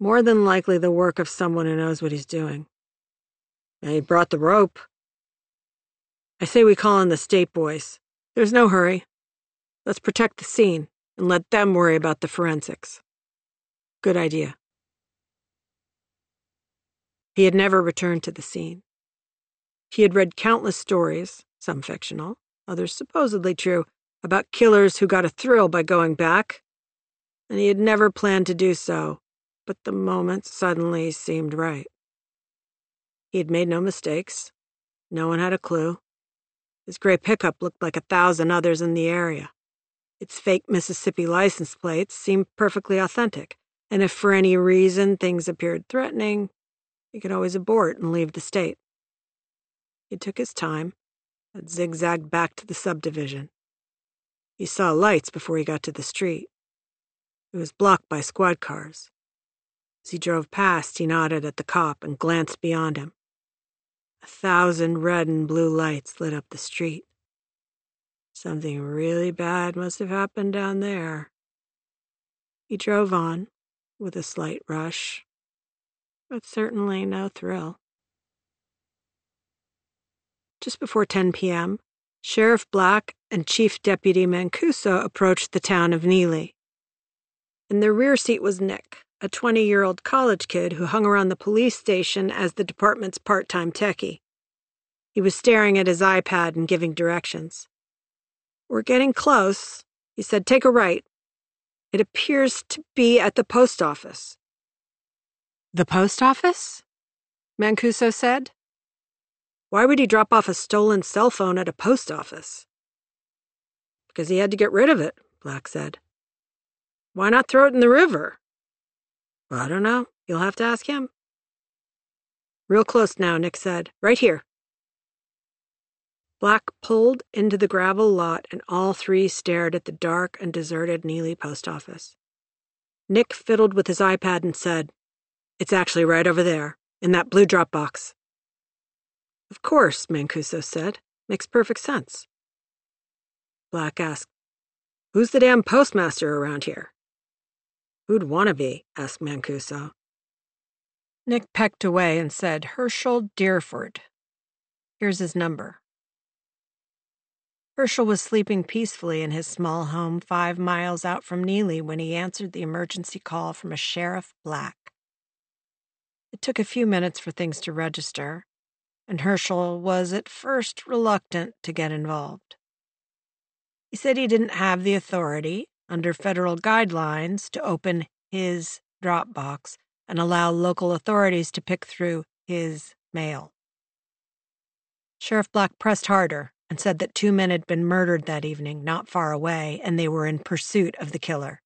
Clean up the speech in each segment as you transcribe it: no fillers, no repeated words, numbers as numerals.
More than likely the work of someone who knows what he's doing. And he brought the rope. I say we call in the state boys. There's no hurry. Let's protect the scene and let them worry about the forensics. Good idea. He had never returned to the scene. He had read countless stories, some fictional, others supposedly true, about killers who got a thrill by going back, and he had never planned to do so, but the moment suddenly seemed right. He had made no mistakes. No one had a clue. His gray pickup looked like 1,000 others in the area. Its fake Mississippi license plates seemed perfectly authentic, and if for any reason things appeared threatening, he could always abort and leave the state. He took his time and zigzagged back to the subdivision. He saw lights before he got to the street. It was blocked by squad cars. As he drove past, he nodded at the cop and glanced beyond him. 1,000 red and blue lights lit up the street. Something really bad must have happened down there. He drove on, with a slight rush, but certainly no thrill. Just before 10 p.m., Sheriff Black and Chief Deputy Mancuso approached the town of Neely. In their rear seat was Nick, a 20-year-old college kid who hung around the police station as the department's part-time techie. He was staring at his iPad and giving directions. "We're getting close," he said. "Take a right. It appears to be at the post office." "The post office?" Mancuso said. Why would he drop off a stolen cell phone at a post office? Because he had to get rid of it, Black said. Why not throw it in the river? Well, I don't know. You'll have to ask him. Real close now, Nick said. Right here. Black pulled into the gravel lot and all three stared at the dark and deserted Neely post office. Nick fiddled with his iPad and said, "It's actually right over there, in that blue drop box." Of course, Mancuso said. Makes perfect sense. Black asked, "Who's the damn postmaster around here?" "Who'd want to be?" asked Mancuso. Nick pecked away and said, "Herschel Deerford. Here's his number." Herschel was sleeping peacefully in his small home 5 miles out from Neely when he answered the emergency call from a Sheriff Black. It took a few minutes for things to register, and Herschel was at first reluctant to get involved. He said he didn't have the authority, under federal guidelines, to open his drop box and allow local authorities to pick through his mail. Sheriff Black pressed harder and said that 2 men had been murdered that evening, not far away, and they were in pursuit of the killer.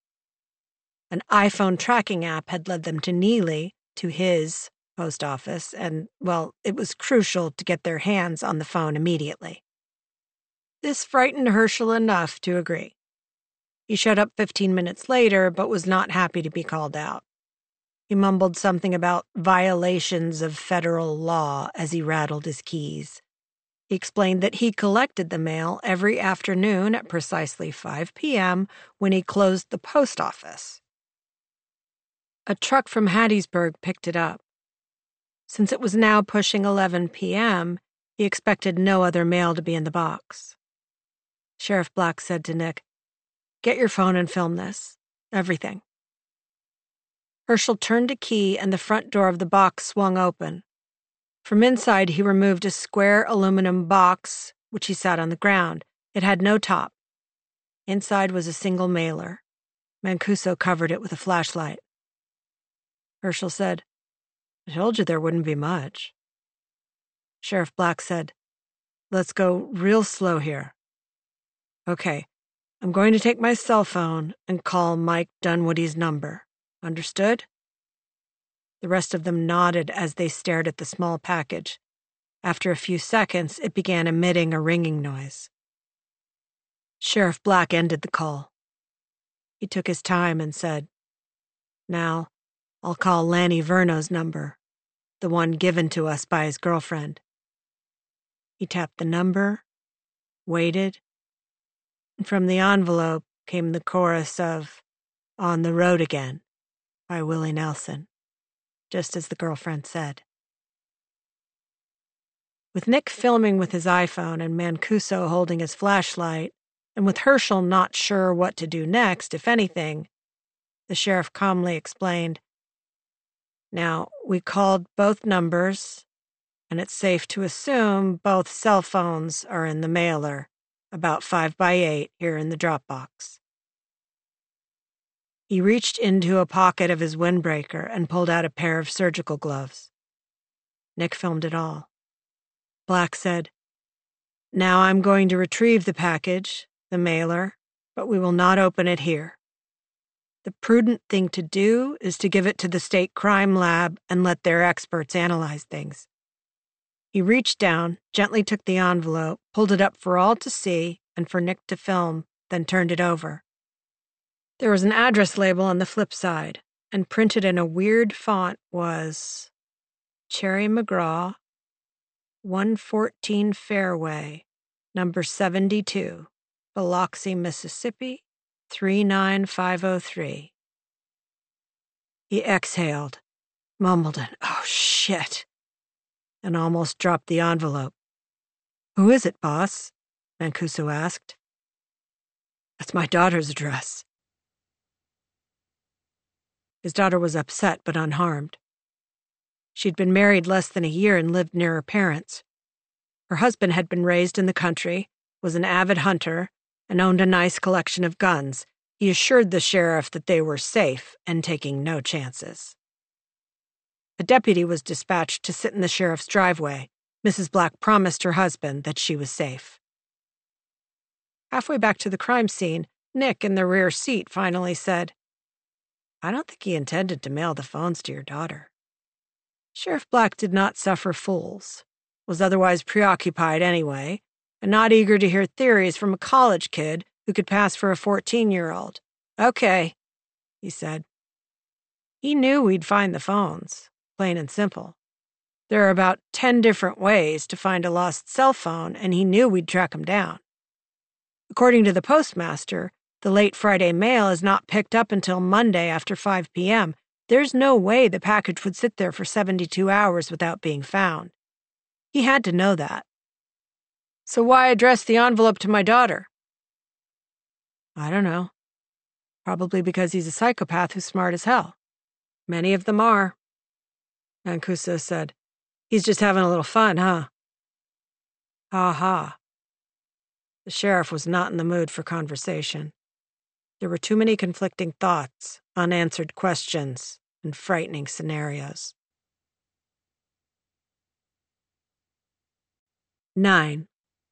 An iPhone tracking app had led them to Neely, to his post office, and, well, it was crucial to get their hands on the phone immediately. This frightened Herschel enough to agree. He showed up 15 minutes later, but was not happy to be called out. He mumbled something about violations of federal law as he rattled his keys. He explained that he collected the mail every afternoon at precisely 5 p.m. when he closed the post office. A truck from Hattiesburg picked it up. Since it was now pushing 11 p.m., he expected no other mail to be in the box. Sheriff Black said to Nick, "Get your phone and film this. Everything." Herschel turned a key and the front door of the box swung open. From inside, he removed a square aluminum box, which he sat on the ground. It had no top. Inside was a single mailer. Mancuso covered it with a flashlight. Herschel said, "I told you there wouldn't be much." Sheriff Black said, "Let's go real slow here. Okay, I'm going to take my cell phone and call Mike Dunwoody's number. Understood?" The rest of them nodded as they stared at the small package. After a few seconds, it began emitting a ringing noise. Sheriff Black ended the call. He took his time and said, "Now, I'll call Lanny Verno's number, the one given to us by his girlfriend." He tapped the number, waited, and from the envelope came the chorus of "On the Road Again," by Willie Nelson, just as the girlfriend said. With Nick filming with his iPhone and Mancuso holding his flashlight, and with Herschel not sure what to do next, if anything, the sheriff calmly explained, "Now, we called both numbers, and it's safe to assume both cell phones are in the mailer, about 5 by 8 here in the Dropbox." He reached into a pocket of his windbreaker and pulled out a pair of surgical gloves. Nick filmed it all. Black said, "Now I'm going to retrieve the package, the mailer, but we will not open it here. The prudent thing to do is to give it to the state crime lab and let their experts analyze things." He reached down, gently took the envelope, pulled it up for all to see and for Nick to film, then turned it over. There was an address label on the flip side, and printed in a weird font was Cherry McGraw, 114 Fairway, number 72, Biloxi, Mississippi, 39503. He exhaled, mumbled an "Oh, shit," and almost dropped the envelope. "Who is it, boss?" Mancuso asked. "That's my daughter's address." His daughter was upset but unharmed. She'd been married less than a year and lived near her parents. Her husband had been raised in the country, was an avid hunter, and owned a nice collection of guns. He assured the sheriff that they were safe and taking no chances. A deputy was dispatched to sit in the sheriff's driveway. Mrs. Black promised her husband that she was safe. Halfway back to the crime scene, Nick, in the rear seat, finally said, "I don't think he intended to mail the phones to your daughter." Sheriff Black did not suffer fools, was otherwise preoccupied anyway, and not eager to hear theories from a college kid who could pass for a 14-year-old. "Okay," he said. He knew we'd find the phones, plain and simple. There are about 10 different ways to find a lost cell phone, and he knew we'd track them down. According to the postmaster, the late Friday mail is not picked up until Monday after 5 p.m. There's no way the package would sit there for 72 hours without being found. He had to know that. "So why address the envelope to my daughter?" "I don't know. Probably because he's a psychopath who's smart as hell. Many of them are." Mancuso said, "He's just having a little fun, huh?" Ha ha. The sheriff was not in the mood for conversation. There were too many conflicting thoughts, unanswered questions, and frightening scenarios. 9.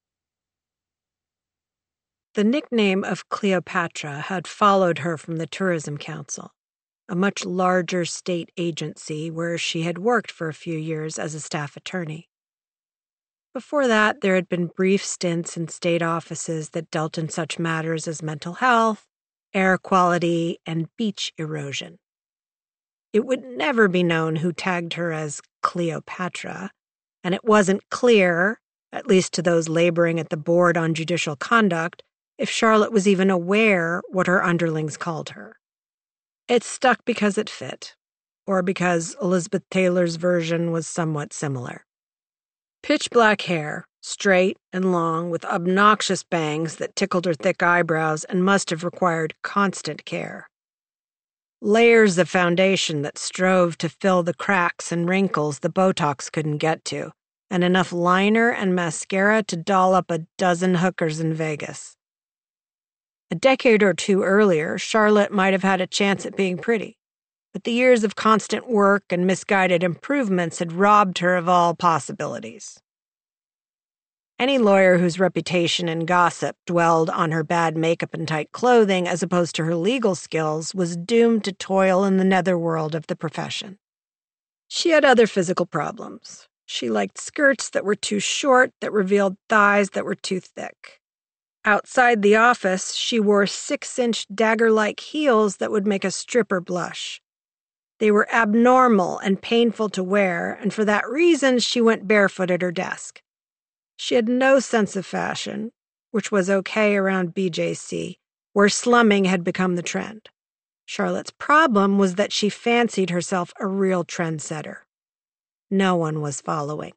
The nickname of Cleopatra had followed her from the Tourism Council, a much larger state agency where she had worked for a few years as a staff attorney. Before that, there had been brief stints in state offices that dealt in such matters as mental health, air quality, and beach erosion. It would never be known who tagged her as Cleopatra, and it wasn't clear, at least to those laboring at the Board on Judicial Conduct, if Charlotte was even aware what her underlings called her. It stuck because it fit, or because Elizabeth Taylor's version was somewhat similar. Pitch black hair, straight and long, with obnoxious bangs that tickled her thick eyebrows and must have required constant care. Layers of foundation that strove to fill the cracks and wrinkles the Botox couldn't get to, and enough liner and mascara to doll up a dozen hookers in Vegas. A decade or two earlier, Charlotte might have had a chance at being pretty, but the years of constant work and misguided improvements had robbed her of all possibilities. Any lawyer whose reputation and gossip dwelled on her bad makeup and tight clothing as opposed to her legal skills was doomed to toil in the netherworld of the profession. She had other physical problems. She liked skirts that were too short, that revealed thighs that were too thick. Outside the office, she wore 6-inch dagger-like heels that would make a stripper blush. They were abnormal and painful to wear, and for that reason she went barefoot at her desk. She had no sense of fashion, which was okay around BJC, where slumming had become the trend. Charlotte's problem was that she fancied herself a real trendsetter. No one was following.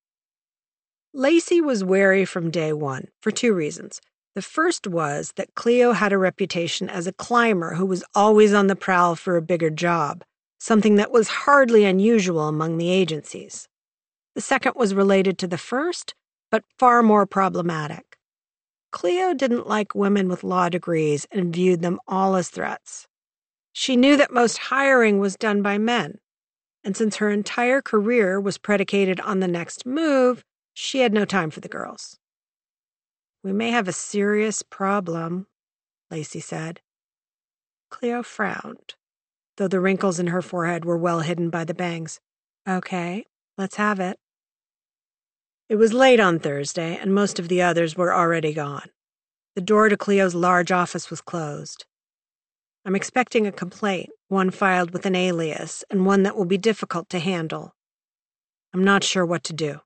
Lacey was wary from day one for two reasons. The first was that Cleo had a reputation as a climber who was always on the prowl for a bigger job, something that was hardly unusual among the agencies. The second was related to the first, but far more problematic. Cleo didn't like women with law degrees and viewed them all as threats. She knew that most hiring was done by men, and since her entire career was predicated on the next move, she had no time for the girls. "We may have a serious problem," Lacey said. Cleo frowned, though the wrinkles in her forehead were well hidden by the bangs. "Okay, let's have it." It was late on Thursday, and most of the others were already gone. The door to Cleo's large office was closed. "I'm expecting a complaint, one filed with an alias, and one that will be difficult to handle. I'm not sure what to do."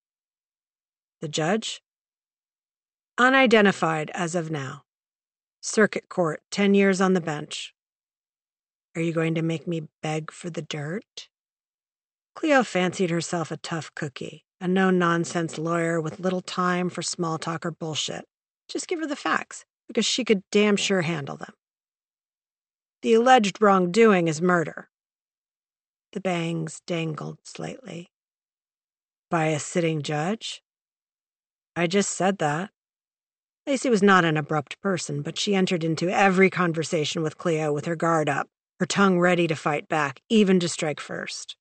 "The judge?" "Unidentified as of now. Circuit Court, 10 years on the bench." "Are you going to make me beg for the dirt?" Cleo fancied herself a tough cookie, a no-nonsense lawyer with little time for small talk or bullshit. Just give her the facts, because she could damn sure handle them. "The alleged wrongdoing is murder." The bangs dangled slightly. "By a sitting judge?" "I just said that." Lacey was not an abrupt person, but she entered into every conversation with Cleo with her guard up, her tongue ready to fight back, even to strike first.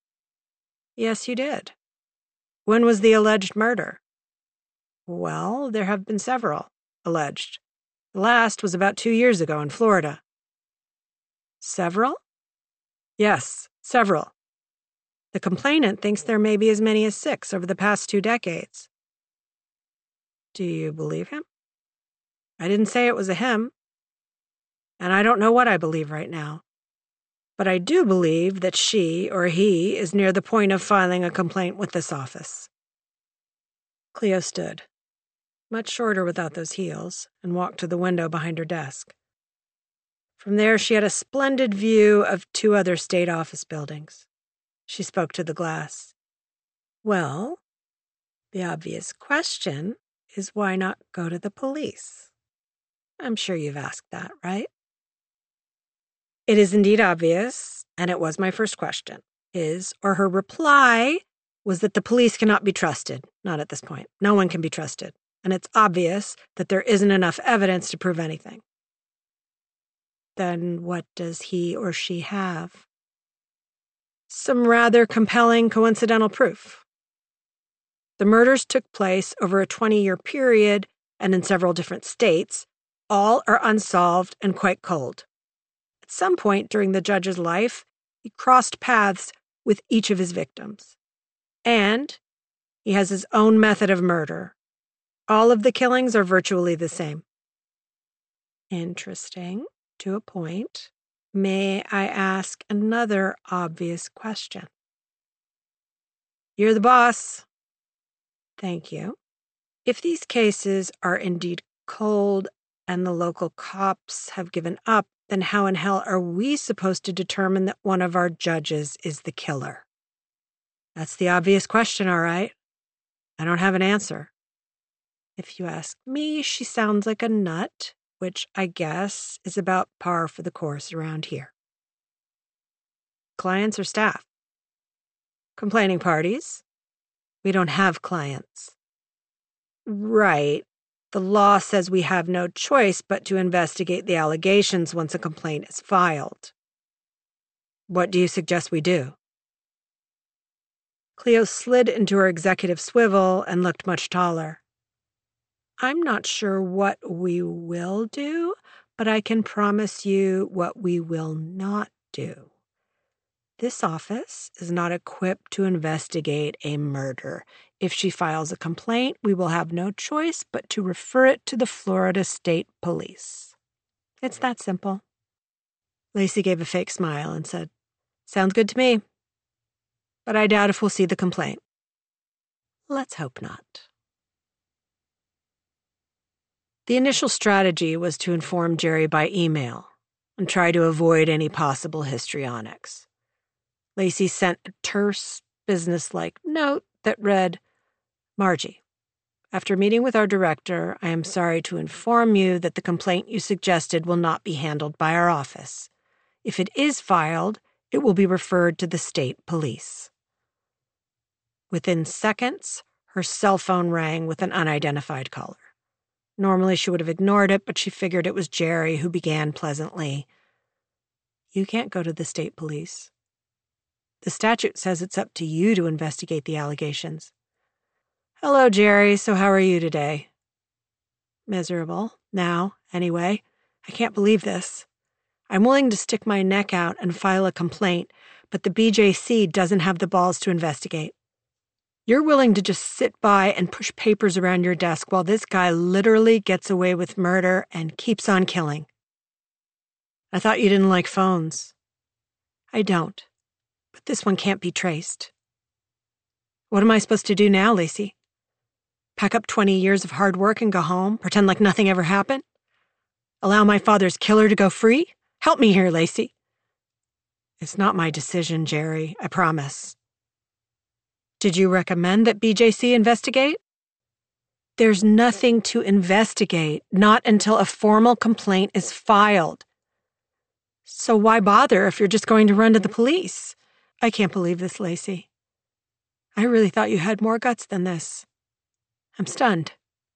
"Yes, you did." "When was the alleged murder?" "Well, there have been several alleged. The last was about 2 years ago in Florida." "Several?" "Yes, several. The complainant thinks there may be as many as 6 over the past 2 decades. "Do you believe him?" "I didn't say it was a him. And I don't know what I believe right now. But I do believe that she or he is near the point of filing a complaint with this office." Cleo stood, much shorter without those heels, and walked to the window behind her desk. From there, she had a splendid view of 2 other state office buildings. She spoke to the glass. "Well, the obvious question is why not go to the police? I'm sure you've asked that, right?" "It is indeed obvious, and it was my first question." His or her reply was that the police cannot be trusted. Not at this point. No one can be trusted. And it's obvious that there isn't enough evidence to prove anything. "Then what does he or she have?" "Some rather compelling coincidental proof. The murders took place over a 20-year period and in several different states. All are unsolved and quite cold. At some point during the judge's life, he crossed paths with each of his victims. And he has his own method of murder. All of the killings are virtually the same." "Interesting, to a point. May I ask another obvious question?" "You're the boss." "Thank you. If these cases are indeed cold and the local cops have given up, then how in hell are we supposed to determine that one of our judges is the killer?" "That's the obvious question, all right. I don't have an answer." "If you ask me, she sounds like a nut, which I guess is about par for the course around here." "Clients or staff?" "Complaining parties." "We don't have clients." "Right. The law says we have no choice but to investigate the allegations once a complaint is filed." "What do you suggest we do?" Cleo slid into her executive swivel and looked much taller. "I'm not sure what we will do, but I can promise you what we will not do. This office is not equipped to investigate a murder. If she files a complaint, we will have no choice but to refer it to the Florida State Police. It's that simple." Lacey gave a fake smile and said, "Sounds good to me. But I doubt if we'll see the complaint." "Let's hope not." The initial strategy was to inform Jerry by email. and try to avoid any possible histrionics. Lacey sent a terse, businesslike note that read, Margie, after meeting with our director, I am sorry to inform you that the complaint you suggested will not be handled by our office. If it is filed, it will be referred to the state police. Within seconds, her cell phone rang with an unidentified caller. Normally she would have ignored it, but she figured it was Jerry, who began pleasantly, You can't go to the state police. The statute says it's up to you to investigate the allegations. Hello, Jerry. So how are you today? Miserable. Now, anyway. I can't believe this. I'm willing to stick my neck out and file a complaint, but the BJC doesn't have the balls to investigate. You're willing to just sit by and push papers around your desk while this guy literally gets away with murder and keeps on killing. I thought you didn't like phones. I don't, but this one can't be traced. What am I supposed to do now, Lacey? Pack up 20 years of hard work and go home, pretend like nothing ever happened? Allow my father's killer to go free? Help me here, Lacey. It's not my decision, Jerry, I promise. Did you recommend that BJC investigate? There's nothing to investigate, not until a formal complaint is filed. So why bother if you're just going to run to the police? I can't believe this, Lacey. I really thought you had more guts than this. I'm stunned.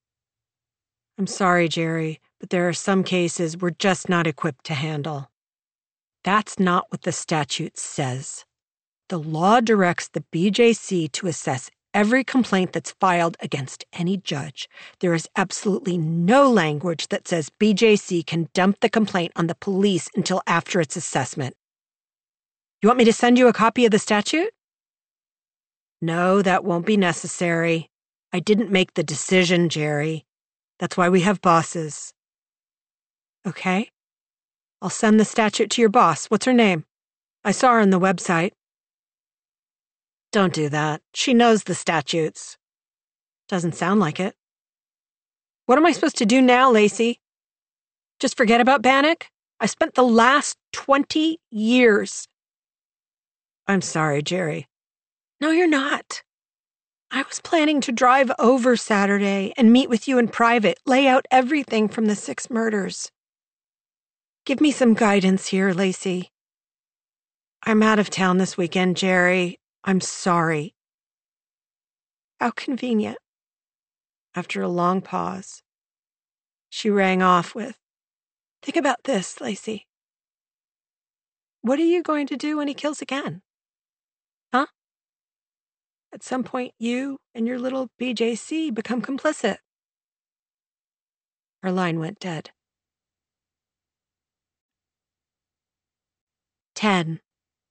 I'm sorry, Jerry, but there are some cases we're just not equipped to handle. That's not what the statute says. The law directs the BJC to assess every complaint that's filed against any judge. There is absolutely no language that says BJC can dump the complaint on the police until after its assessment. You want me to send you a copy of the statute? No, that won't be necessary. I didn't make the decision, Jerry. That's why we have bosses. Okay. I'll send the statute to your boss. What's her name? I saw her on the website. Don't do that. She knows the statutes. Doesn't sound like it. What am I supposed to do now, Lacey? Just forget about Bannock? I spent the last 20 years. I'm sorry, Jerry. No, you're not. I was planning to drive over Saturday and meet with you in private, lay out everything from the 6 murders. Give me some guidance here, Lacey. I'm out of town this weekend, Jerry. I'm sorry. How convenient. After a long pause, she rang off with, Think about this, Lacey. What are you going to do when he kills again? Huh? At some point, you and your little BJC become complicit. Her line went dead. 10.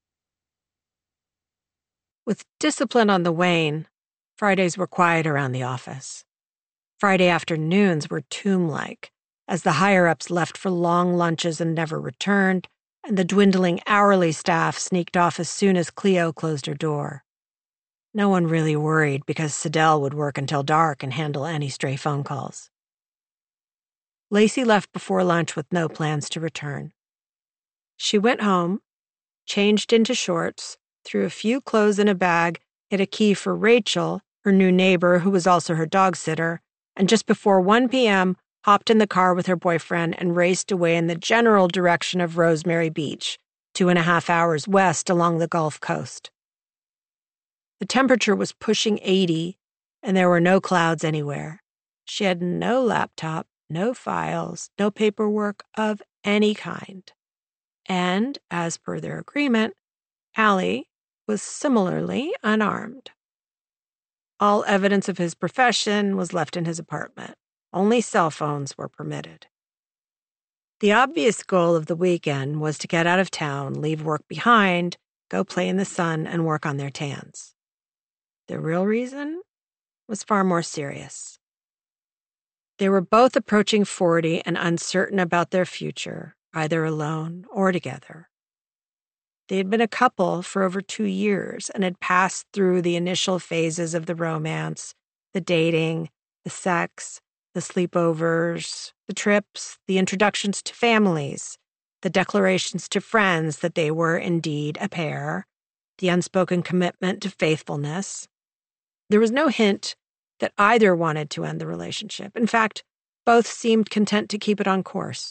With discipline on the wane, Fridays were quiet around the office. Friday afternoons were tomb-like, as the higher-ups left for long lunches and never returned, and the dwindling hourly staff sneaked off as soon as Cleo closed her door. No one really worried because Siddell would work until dark and handle any stray phone calls. Lacey left before lunch with no plans to return. She went home, changed into shorts, threw a few clothes in a bag, hid a key for Rachel, her new neighbor who was also her dog sitter, and just before 1 p.m., hopped in the car with her boyfriend and raced away in the general direction of Rosemary Beach, 2.5 hours west along the Gulf Coast. The temperature was pushing 80, and there were no clouds anywhere. She had no laptop, no files, no paperwork of any kind. And, as per their agreement, Allie was similarly unarmed. All evidence of his profession was left in his apartment. Only cell phones were permitted. The obvious goal of the weekend was to get out of town, leave work behind, go play in the sun, and work on their tans. The real reason was far more serious. They were both approaching 40 and uncertain about their future, either alone or together. They had been a couple for over 2 years and had passed through the initial phases of the romance, the dating, the sex, the sleepovers, the trips, the introductions to families, the declarations to friends that they were indeed a pair, the unspoken commitment to faithfulness. There was no hint that either wanted to end the relationship. In fact, both seemed content to keep it on course.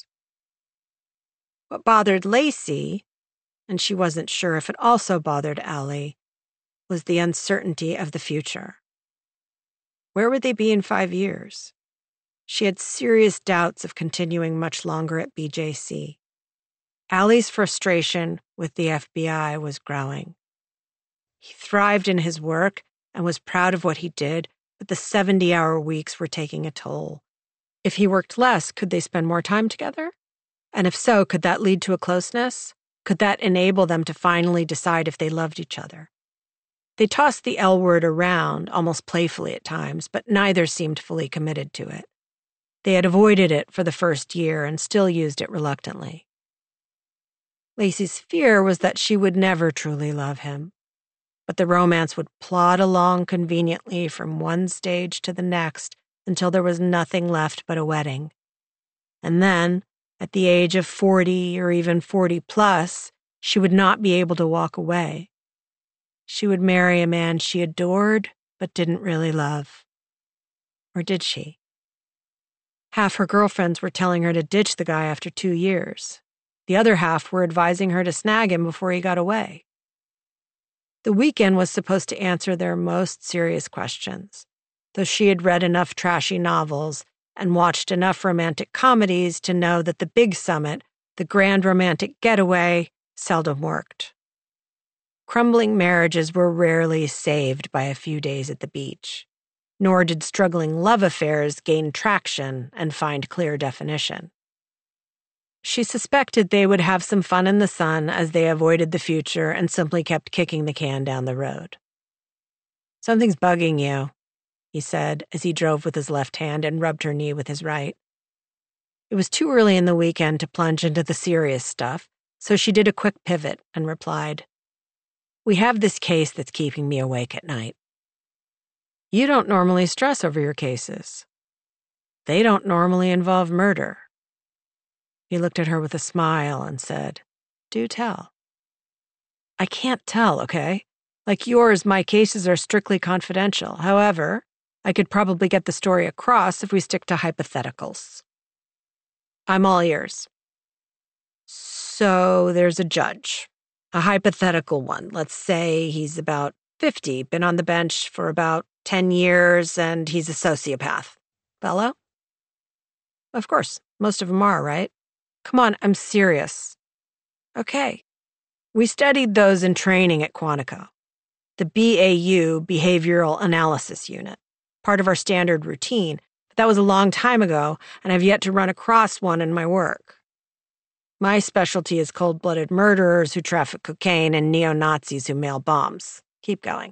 What bothered Lacey, and she wasn't sure if it also bothered Allie, was the uncertainty of the future. Where would they be in 5 years? She had serious doubts of continuing much longer at BJC. Allie's frustration with the FBI was growing. He thrived in his work and was proud of what he did, but the 70-hour weeks were taking a toll. If he worked less, could they spend more time together? And if so, could that lead to a closeness? Could that enable them to finally decide if they loved each other? They tossed the L word around, almost playfully at times, but neither seemed fully committed to it. They had avoided it for the first year and still used it reluctantly. Lacey's fear was that she would never truly love him, but the romance would plod along conveniently from one stage to the next until there was nothing left but a wedding. And then, at the age of 40 or even 40 plus, she would not be able to walk away. She would marry a man she adored but didn't really love. Or did she? Half her girlfriends were telling her to ditch the guy after 2 years. The other half were advising her to snag him before he got away. The weekend was supposed to answer their most serious questions, though she had read enough trashy novels and watched enough romantic comedies to know that the big summit, the grand romantic getaway, seldom worked. Crumbling marriages were rarely saved by a few days at the beach, nor did struggling love affairs gain traction and find clear definition. She suspected they would have some fun in the sun as they avoided the future and simply kept kicking the can down the road. "Something's bugging you," he said as he drove with his left hand and rubbed her knee with his right. It was too early in the weekend to plunge into the serious stuff, so she did a quick pivot and replied, "We have this case that's keeping me awake at night." "You don't normally stress over your cases. They don't normally involve murder." He looked at her with a smile and said, "Do tell." "I can't tell, okay? Like yours, my cases are strictly confidential. However, I could probably get the story across if we stick to hypotheticals." "I'm all ears." "So there's a judge. A hypothetical one. Let's say he's about 50, been on the bench for about 10 years, and he's a sociopath. Bello?" "Of course. Most of them are, right?" "Come on, I'm serious." "Okay. We studied those in training at Quantico. The BAU, Behavioral Analysis Unit. Part of our standard routine, but that was a long time ago, and I've yet to run across one in my work. My specialty is cold-blooded murderers who traffic cocaine and neo-Nazis who mail bombs. Keep going."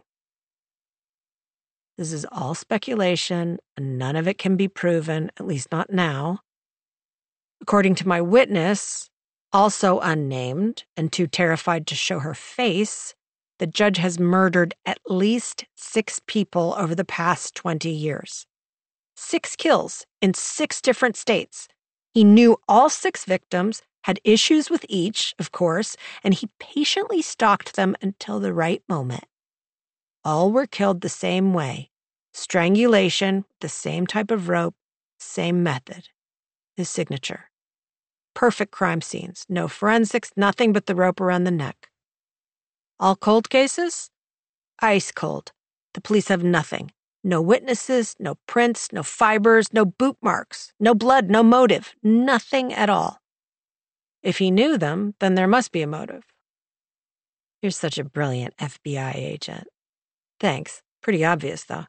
"This is all speculation, and none of it can be proven, at least not now. According to my witness, also unnamed and too terrified to show her face, the judge has murdered at least 6 people over the past 20 years. 6 kills in 6 different states. He knew all 6 victims, had issues with each, of course, and he patiently stalked them until the right moment. All were killed the same way. Strangulation, the same type of rope, same method. His signature. Perfect crime scenes. No forensics, nothing but the rope around the neck. All cold cases? Ice cold. The police have nothing. No witnesses, no prints, no fibers, no boot marks, no blood, no motive. Nothing at all. If he knew them, then there must be a motive." "You're such a brilliant FBI agent." "Thanks. Pretty obvious, though."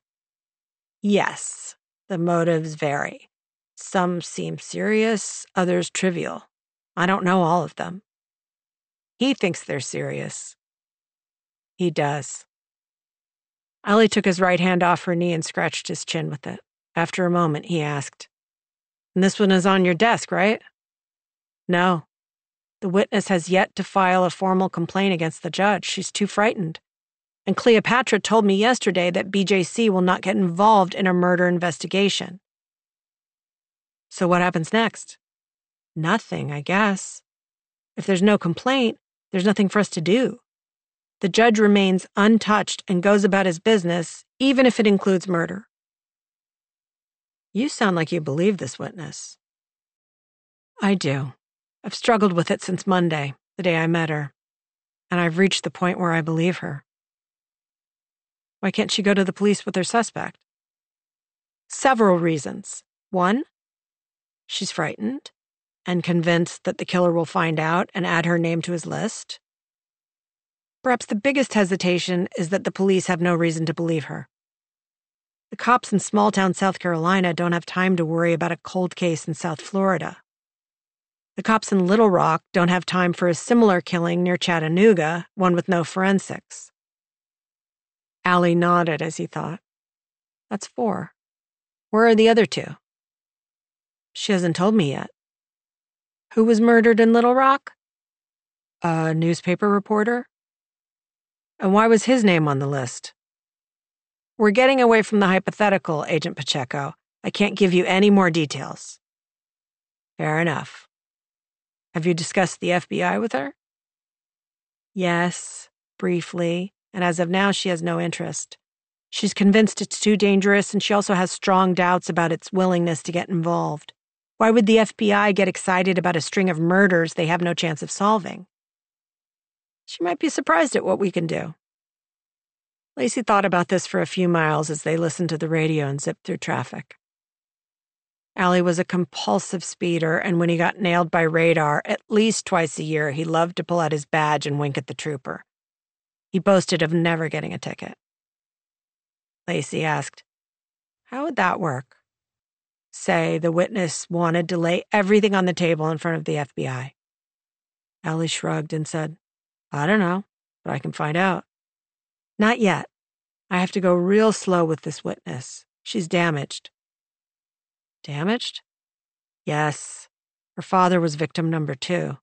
"Yes, the motives vary. Some seem serious, others trivial. I don't know all of them. He thinks they're serious." "He does." Allie took his right hand off her knee and scratched his chin with it. After a moment, he asked, "And this one is on your desk, right?" "No. The witness has yet to file a formal complaint against the judge. She's too frightened. And Cleopatra told me yesterday that BJC will not get involved in a murder investigation." "So what happens next?" "Nothing, I guess." If there's no complaint, there's nothing for us to do. The judge remains untouched and goes about his business, even if it includes murder. You sound like you believe this witness. I do. I've struggled with it since Monday, the day I met her, and I've reached the point where I believe her. Why can't she go to the police with her suspect? Several reasons. One, she's frightened and convinced that the killer will find out and add her name to his list. Perhaps the biggest hesitation is that the police have no reason to believe her. The cops in small-town South Carolina don't have time to worry about a cold case in South Florida. The cops in Little Rock don't have time for a similar killing near Chattanooga, one with no forensics. Allie nodded as he thought. That's 4. Where are the other 2? She hasn't told me yet. Who was murdered in Little Rock? A newspaper reporter? And why was his name on the list? We're getting away from the hypothetical, Agent Pacheco. I can't give you any more details. Fair enough. Have you discussed the FBI with her? Yes, briefly, and as of now, she has no interest. She's convinced it's too dangerous, and she also has strong doubts about its willingness to get involved. Why would the FBI get excited about a string of murders they have no chance of solving? She might be surprised at what we can do. Lacey thought about this for a few miles as they listened to the radio and zipped through traffic. Allie was a compulsive speeder, and when he got nailed by radar, at least twice a year, he loved to pull out his badge and wink at the trooper. He boasted of never getting a ticket. Lacey asked, "How would that work?" Say the witness wanted to lay everything on the table in front of the FBI. Allie shrugged and said, "I don't know, but I can find out." "Not yet. I have to go real slow with this witness. She's damaged." Damaged? Yes. Her father was victim number 2.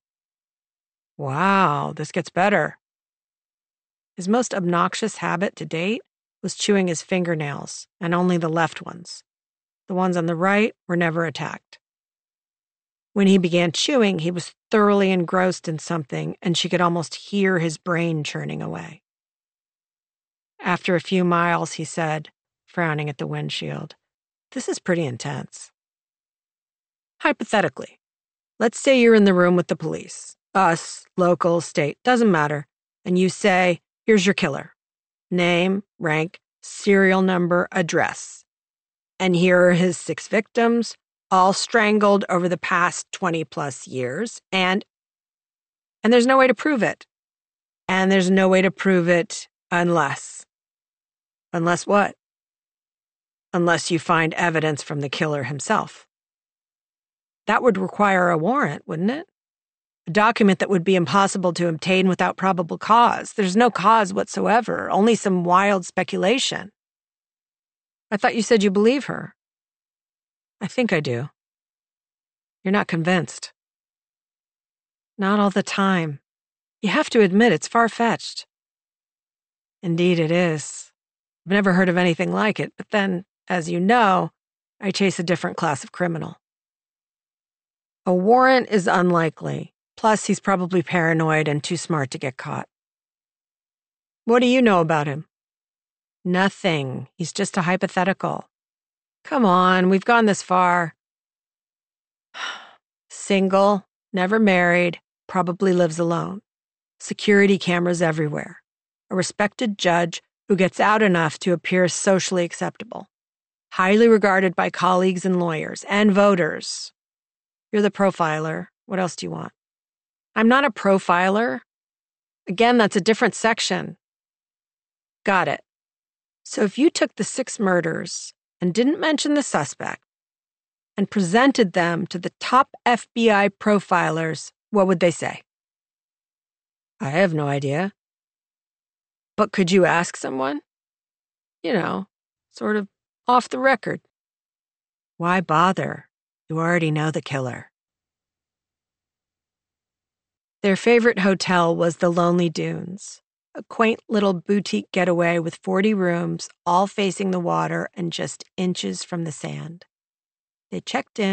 Wow, this gets better. His most obnoxious habit to date was chewing his fingernails, and only the left ones. The ones on the right were never attacked. When he began chewing, he was thoroughly engrossed in something, and she could almost hear his brain churning away. After a few miles, he said, frowning at the windshield, "This is pretty intense." Hypothetically, let's say you're in the room with the police, us, local, state, doesn't matter, and you say, "Here's your killer. Name, rank, serial number, address. And here are his 6 victims, all strangled over the past 20-plus years, and there's no way to prove it. And there's no way to prove it unless. Unless what? Unless you find evidence from the killer himself. That would require a warrant, wouldn't it? A document that would be impossible to obtain without probable cause. There's no cause whatsoever, only some wild speculation. I thought you said you believe her. I think I do. You're not convinced. Not all the time. You have to admit it's far-fetched. Indeed it is. I've never heard of anything like it, but then, as you know, I chase a different class of criminal. A warrant is unlikely. Plus, he's probably paranoid and too smart to get caught. What do you know about him? Nothing. He's just a hypothetical. Come on, we've gone this far. Single, never married, probably lives alone. Security cameras everywhere. A respected judge who gets out enough to appear socially acceptable. Highly regarded by colleagues and lawyers and voters. You're the profiler. What else do you want? I'm not a profiler. Again, that's a different section. Got it. So if you took the 6 murders and didn't mention the suspect and presented them to the top FBI profilers, what would they say? I have no idea. But could you ask someone? You know, sort of off the record. Why bother? You already know the killer. Their favorite hotel was the Lonely Dunes, a quaint little boutique getaway with 40 rooms, all facing the water and just inches from the sand. They checked in,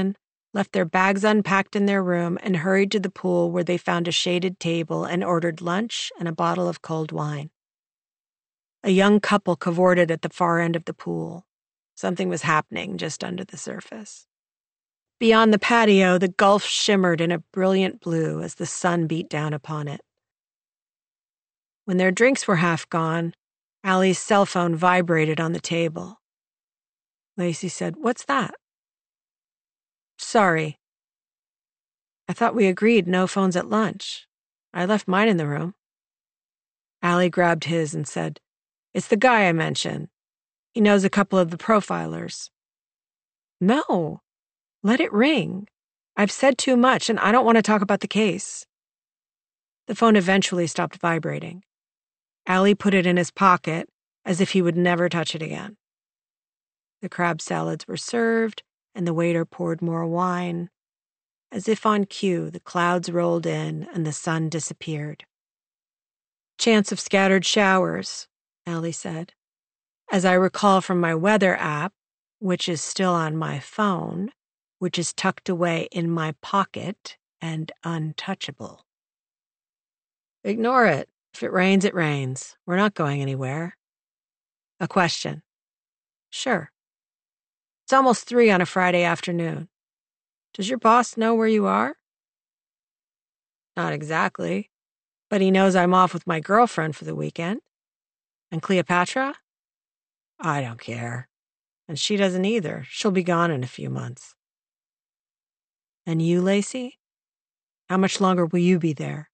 left their bags unpacked in their room, and hurried to the pool where they found a shaded table and ordered lunch and a bottle of cold wine. A young couple cavorted at the far end of the pool. Something was happening just under the surface. Beyond the patio, the Gulf shimmered in a brilliant blue as the sun beat down upon it. When their drinks were half gone, Allie's cell phone vibrated on the table. Lacey said, "What's that?" "Sorry. I thought we agreed no phones at lunch. I left mine in the room." Allie grabbed his and said, "It's the guy I mentioned. He knows a couple of the profilers." "No. Let it ring. I've said too much, and I don't want to talk about the case." The phone eventually stopped vibrating. Allie put it in his pocket as if he would never touch it again. The crab salads were served, and the waiter poured more wine. As if on cue, the clouds rolled in and the sun disappeared. "Chance of scattered showers," Allie said. "As I recall from my weather app, which is still on my phone, which is tucked away in my pocket and untouchable." "Ignore it. If it rains, it rains. We're not going anywhere." "A question." "Sure." "It's almost 3 on a Friday afternoon. Does your boss know where you are?" "Not exactly, but he knows I'm off with my girlfriend for the weekend." "And Cleopatra?" "I don't care. And she doesn't either. She'll be gone in a few months." "And you, Lacey? How much longer will you be there?"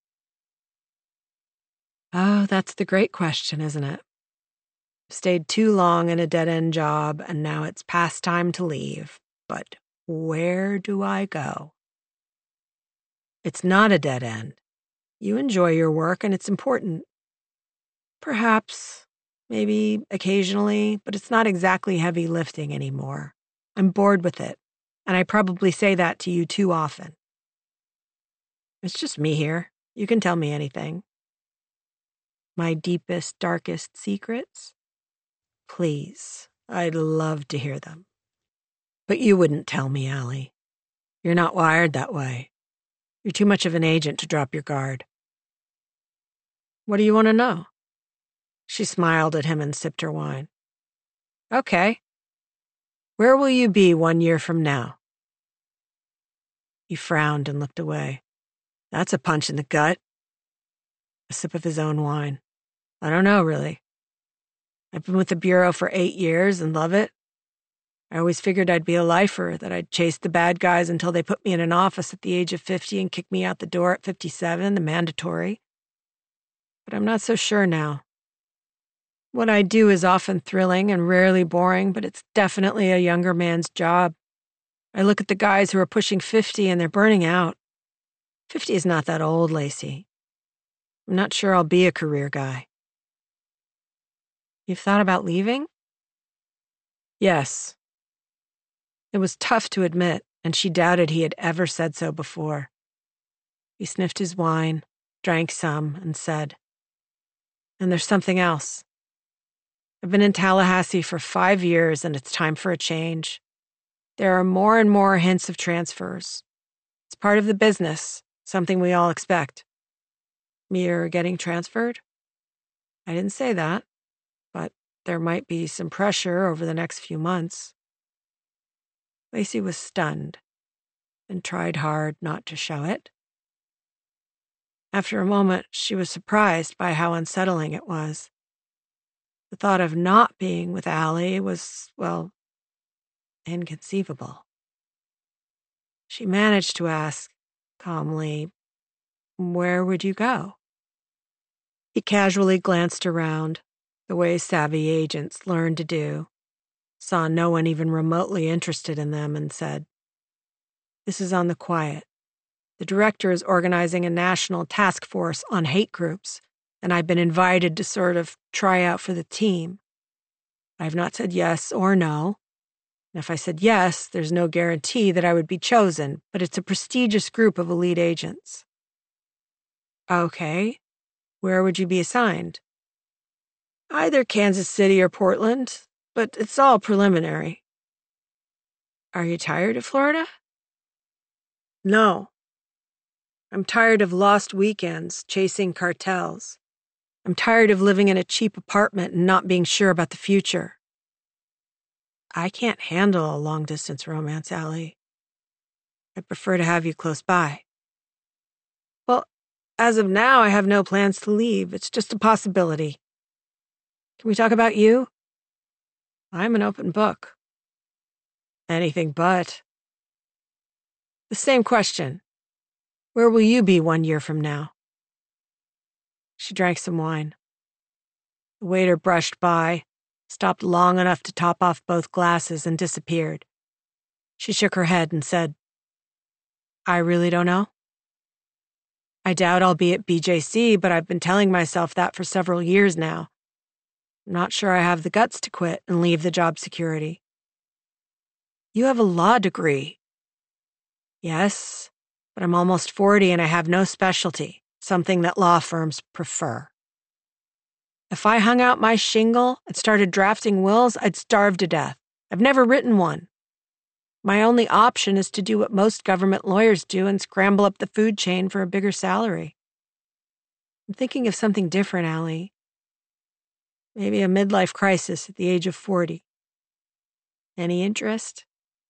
"Oh, that's the great question, isn't it? I've stayed too long in a dead-end job, and now it's past time to leave. But where do I go?" "It's not a dead end. You enjoy your work, and it's important." "Perhaps, maybe occasionally, but it's not exactly heavy lifting anymore. I'm bored with it, and I probably say that to you too often." "It's just me here. You can tell me anything." "My deepest, darkest secrets?" "Please, I'd love to hear them." "But you wouldn't tell me, Allie. You're not wired that way. You're too much of an agent to drop your guard." "What do you want to know?" She smiled at him and sipped her wine. "Okay. Where will you be 1 year from now?" He frowned and looked away. That's a punch in the gut. A sip of his own wine. "I don't know, really. I've been with the Bureau for 8 years and love it. I always figured I'd be a lifer, that I'd chase the bad guys until they put me in an office at the age of 50 and kick me out the door at 57, the mandatory. But I'm not so sure now. What I do is often thrilling and rarely boring, but it's definitely a younger man's job. I look at the guys who are pushing 50 and they're burning out. 50 is not that old, Lacey. I'm not sure I'll be a career guy." "You've thought about leaving?" "Yes." It was tough to admit, and she doubted he had ever said so before. He sniffed his wine, drank some, and said, "And there's something else. I've been in Tallahassee for 5 years, and it's time for a change. There are more and more hints of transfers. It's part of the business, something we all expect." "You're getting transferred?" "I didn't say that, but there might be some pressure over the next few months." Lacey was stunned and tried hard not to show it. After a moment, she was surprised by how unsettling it was. The thought of not being with Allie was, well, inconceivable. She managed to ask, calmly, "Where would you go?" He casually glanced around, the way savvy agents learn to do, saw no one even remotely interested in them, and said, "This is on the quiet. The director is organizing a national task force on hate groups, and I've been invited to sort of try out for the team. I have not said yes or no. And if I said yes, there's no guarantee that I would be chosen, but it's a prestigious group of elite agents." "Okay. Where would you be assigned?" "Either Kansas City or Portland, but it's all preliminary." "Are you tired of Florida?" No. I'm tired of lost weekends chasing cartels. I'm tired of living in a cheap apartment and not being sure about the future. I can't handle a long-distance romance, Allie. I prefer to have you close by. Well, as of now, I have no plans to leave. It's just a possibility. Can we talk about you? I'm an open book. Anything but. The same question. Where will you be 1 year from now? She drank some wine. The waiter brushed by, stopped long enough to top off both glasses, and disappeared. She shook her head and said, I really don't know. I doubt I'll be at BJC, but I've been telling myself that for several years now. I'm not sure I have the guts to quit and leave the job security. You have a law degree. Yes, but I'm almost 40 and I have no specialty, something that law firms prefer. If I hung out my shingle and started drafting wills, I'd starve to death. I've never written one. My only option is to do what most government lawyers do and scramble up the food chain for a bigger salary. I'm thinking of something different, Allie. Maybe a midlife crisis at the age of 40. Any interest?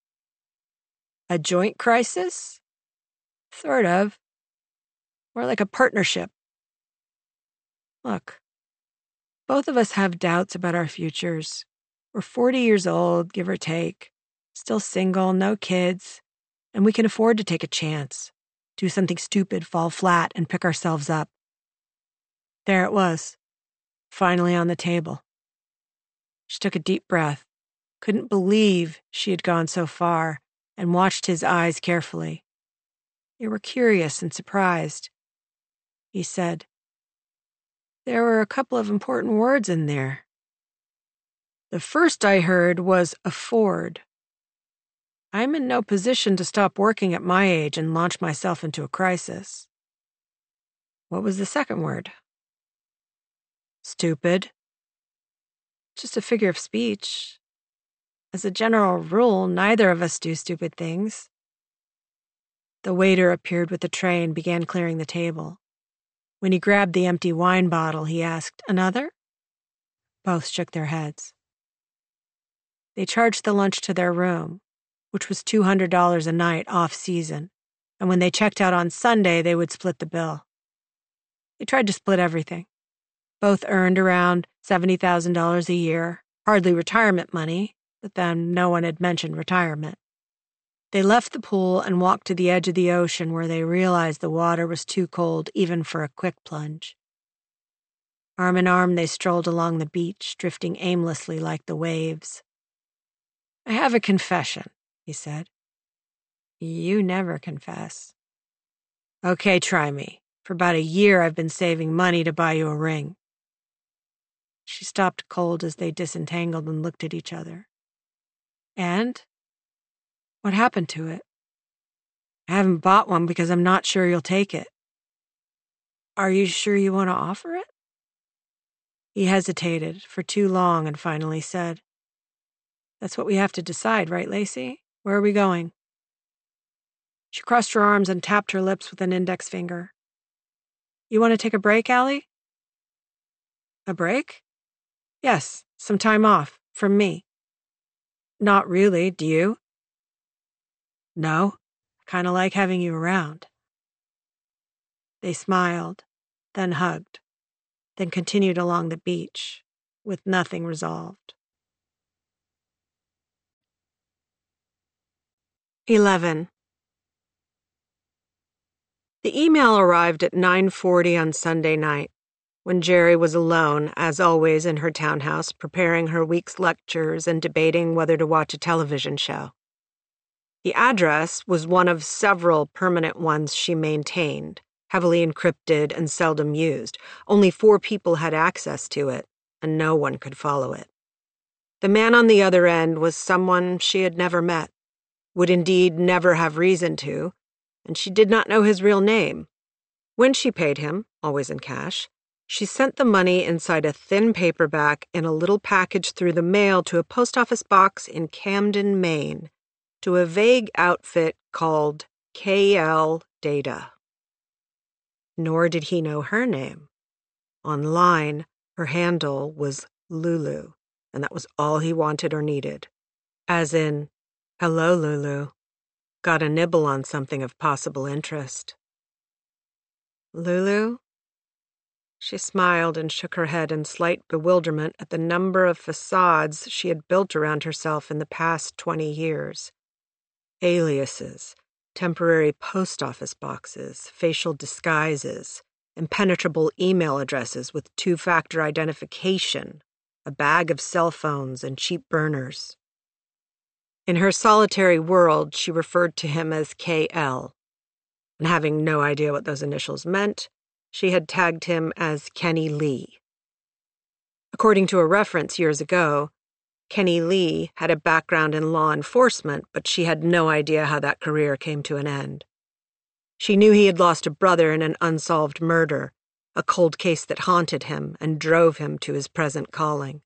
A joint crisis? Sort of. More like a partnership. Look, both of us have doubts about our futures. We're 40 years old, give or take, still single, no kids, and we can afford to take a chance, do something stupid, fall flat, and pick ourselves up. There it was, finally on the table. She took a deep breath, couldn't believe she had gone so far, and watched his eyes carefully. They were curious and surprised. He said, There were a couple of important words in there. The first I heard was afford. I'm in no position to stop working at my age and launch myself into a crisis. What was the second word? Stupid. Just a figure of speech. As a general rule, neither of us do stupid things. The waiter appeared with the tray and began clearing the table. When he grabbed the empty wine bottle, he asked, Another? Both shook their heads. They charged the lunch to their room, which was $200 a night off-season, and when they checked out on Sunday, they would split the bill. They tried to split everything. Both earned around $70,000 a year, hardly retirement money, but then no one had mentioned retirement. They left the pool and walked to the edge of the ocean where they realized the water was too cold even for a quick plunge. Arm in arm, they strolled along the beach, drifting aimlessly like the waves. I have a confession, he said. You never confess. Okay, try me. For about a year, I've been saving money to buy you a ring. She stopped cold as they disentangled and looked at each other. And? What happened to it? I haven't bought one because I'm not sure you'll take it. Are you sure you want to offer it? He hesitated for too long and finally said, That's what we have to decide, right, Lacey? Where are we going? She crossed her arms and tapped her lips with an index finger. You want to take a break, Allie? A break? Yes, some time off, from me. Not really, do you? No, I kind of like having you around. They smiled, then hugged, then continued along the beach, with nothing resolved. 11. The email arrived at 9:40 on Sunday night, when Jerry was alone, as always, in her townhouse, preparing her week's lectures and debating whether to watch a television show. The address was one of several permanent ones she maintained, heavily encrypted and seldom used. Only 4 people had access to it, and no one could follow it. The man on the other end was someone she had never met, would indeed never have reason to, and she did not know his real name. When she paid him, always in cash, she sent the money inside a thin paperback in a little package through the mail to a post office box in Camden, Maine, to a vague outfit called KL Data. Nor did he know her name. Online, her handle was Lulu, and that was all he wanted or needed. As in, hello, Lulu. Got a nibble on something of possible interest. Lulu? She smiled and shook her head in slight bewilderment at the number of facades she had built around herself in the past 20 years. Aliases, temporary post office boxes, facial disguises, impenetrable email addresses with two-factor identification, a bag of cell phones and cheap burners. In her solitary world, she referred to him as KL, and having no idea what those initials meant, she had tagged him as Kenny Lee. According to a reference years ago, Kenny Lee had a background in law enforcement, but she had no idea how that career came to an end. She knew he had lost a brother in an unsolved murder, a cold case that haunted him and drove him to his present calling.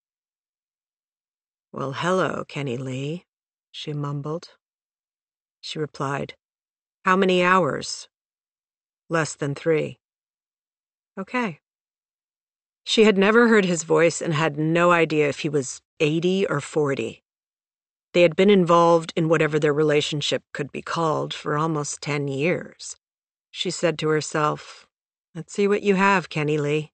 Well, hello, Kenny Lee, she mumbled. She replied, How many hours? Less than 3. Okay. She had never heard his voice and had no idea if he was 80 or 40. They had been involved in whatever their relationship could be called for almost 10 years. She said to herself, Let's see what you have, Kenny Lee.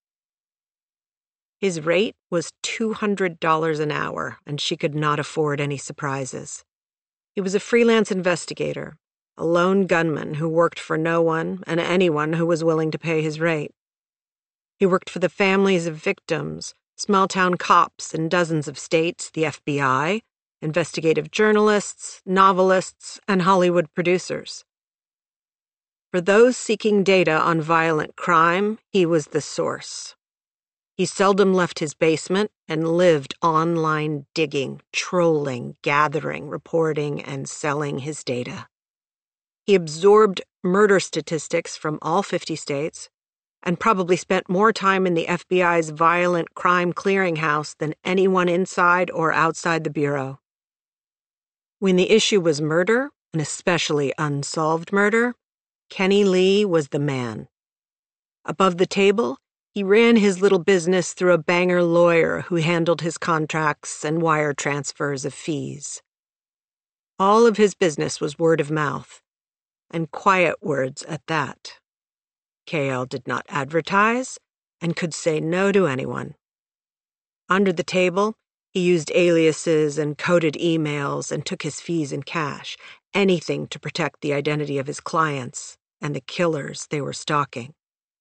His rate was $200 an hour, and she could not afford any surprises. He was a freelance investigator, a lone gunman who worked for no one and anyone who was willing to pay his rate. He worked for the families of victims, small-town cops in dozens of states, the FBI, investigative journalists, novelists, and Hollywood producers. For those seeking data on violent crime, he was the source. He seldom left his basement and lived online digging, trolling, gathering, reporting, and selling his data. He absorbed murder statistics from all 50 states, and probably spent more time in the FBI's violent crime clearinghouse than anyone inside or outside the Bureau. When the issue was murder, and especially unsolved murder, Kenny Lee was the man. Above the table, he ran his little business through a banger lawyer who handled his contracts and wire transfers of fees. All of his business was word of mouth, and quiet words at that. KL did not advertise and could say no to anyone. Under the table, he used aliases and coded emails and took his fees in cash, anything to protect the identity of his clients and the killers they were stalking.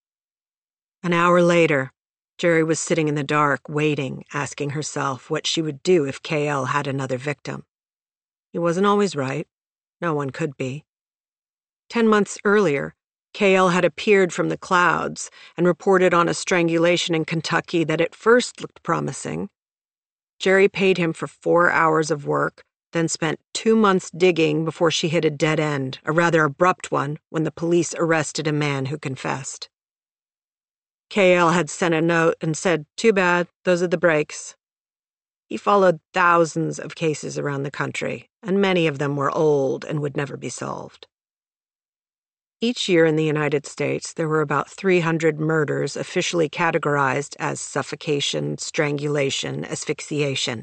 An hour later, Jerry was sitting in the dark, waiting, asking herself what she would do if KL had another victim. He wasn't always right. No one could be. 10 months earlier, KL had appeared from the clouds and reported on a strangulation in Kentucky that at first looked promising. Jerry paid him for 4 hours of work, then spent 2 months digging before she hit a dead end, a rather abrupt one, when the police arrested a man who confessed. KL had sent a note and said, Too bad, those are the breaks. He followed thousands of cases around the country, and many of them were old and would never be solved. Each year in the United States, there were about 300 murders officially categorized as suffocation, strangulation, asphyxiation.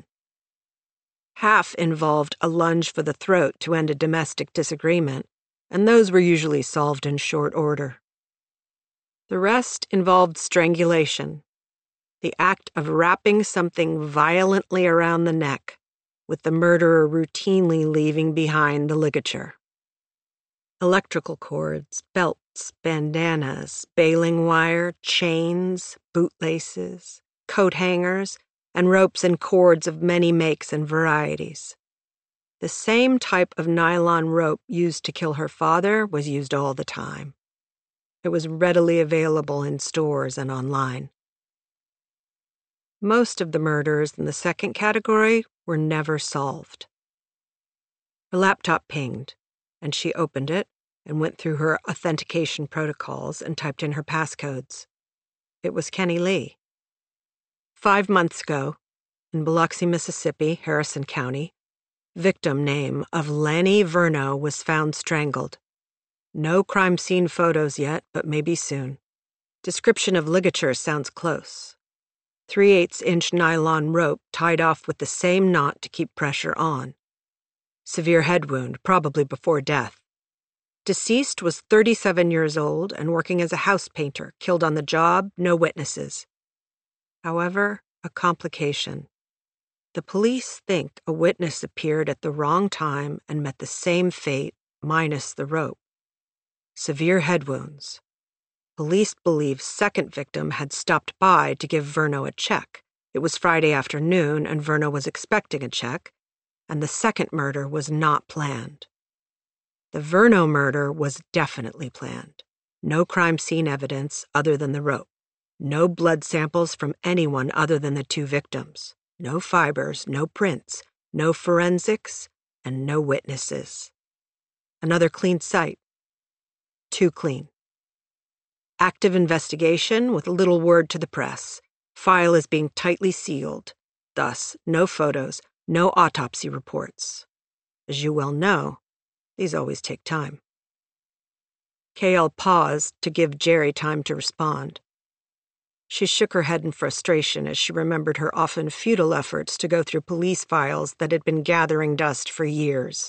Half involved a lunge for the throat to end a domestic disagreement, and those were usually solved in short order. The rest involved strangulation, the act of wrapping something violently around the neck, with the murderer routinely leaving behind the ligature. Electrical cords, belts, bandanas, baling wire, chains, bootlaces, coat hangers, and ropes and cords of many makes and varieties. The same type of nylon rope used to kill her father was used all the time. It was readily available in stores and online. Most of the murders in the second category were never solved. Her laptop pinged, and she opened it and went through her authentication protocols and typed in her passcodes. It was Kenny Lee. 5 months ago, in Biloxi, Mississippi, Harrison County, victim name of Lanny Verno was found strangled, No crime scene photos yet, but maybe soon. Description of ligature sounds close. 3/8-inch nylon rope tied off with the same knot to keep pressure on. Severe head wound, probably before death. Deceased was 37 years old and working as a house painter, killed on the job, no witnesses. However, a complication. The police think a witness appeared at the wrong time and met the same fate, minus the rope. Severe head wounds. Police believe second victim had stopped by to give Verno a check. It was Friday afternoon and Verno was expecting a check, and the second murder was not planned. The Verno murder was definitely planned. No crime scene evidence other than the rope. No blood samples from anyone other than the two victims. No fibers, no prints, no forensics, and no witnesses. Another clean site. Too clean. Active investigation with little word to the press. File is being tightly sealed. Thus, no photos, no autopsy reports. As you well know, these always take time. K.L. paused to give Jerry time to respond. She shook her head in frustration as she remembered her often futile efforts to go through police files that had been gathering dust for years.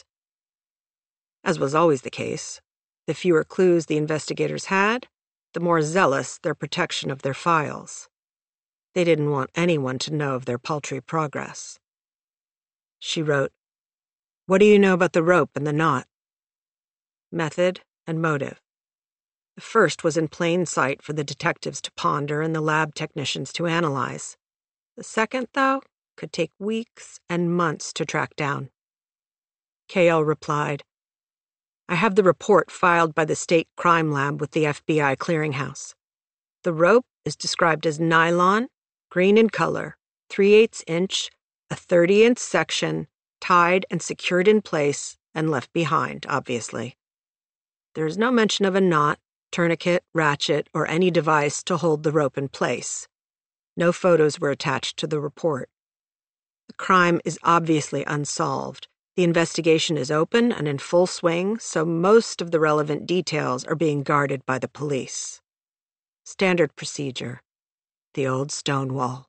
As was always the case, the fewer clues the investigators had, the more zealous their protection of their files. They didn't want anyone to know of their paltry progress. She wrote, "What do you know about the rope and the knot?" Method and motive. The first was in plain sight for the detectives to ponder and the lab technicians to analyze. The second, though, could take weeks and months to track down. K.L. replied, "I have the report filed by the State Crime Lab with the FBI clearinghouse. The rope is described as nylon, green in color, 3/8-inch, a 30-inch section, tied and secured in place and left behind, obviously. There is no mention of a knot, tourniquet, ratchet, or any device to hold the rope in place. No photos were attached to the report. The crime is obviously unsolved. The investigation is open and in full swing, so most of the relevant details are being guarded by the police. Standard procedure. The old Stonewall."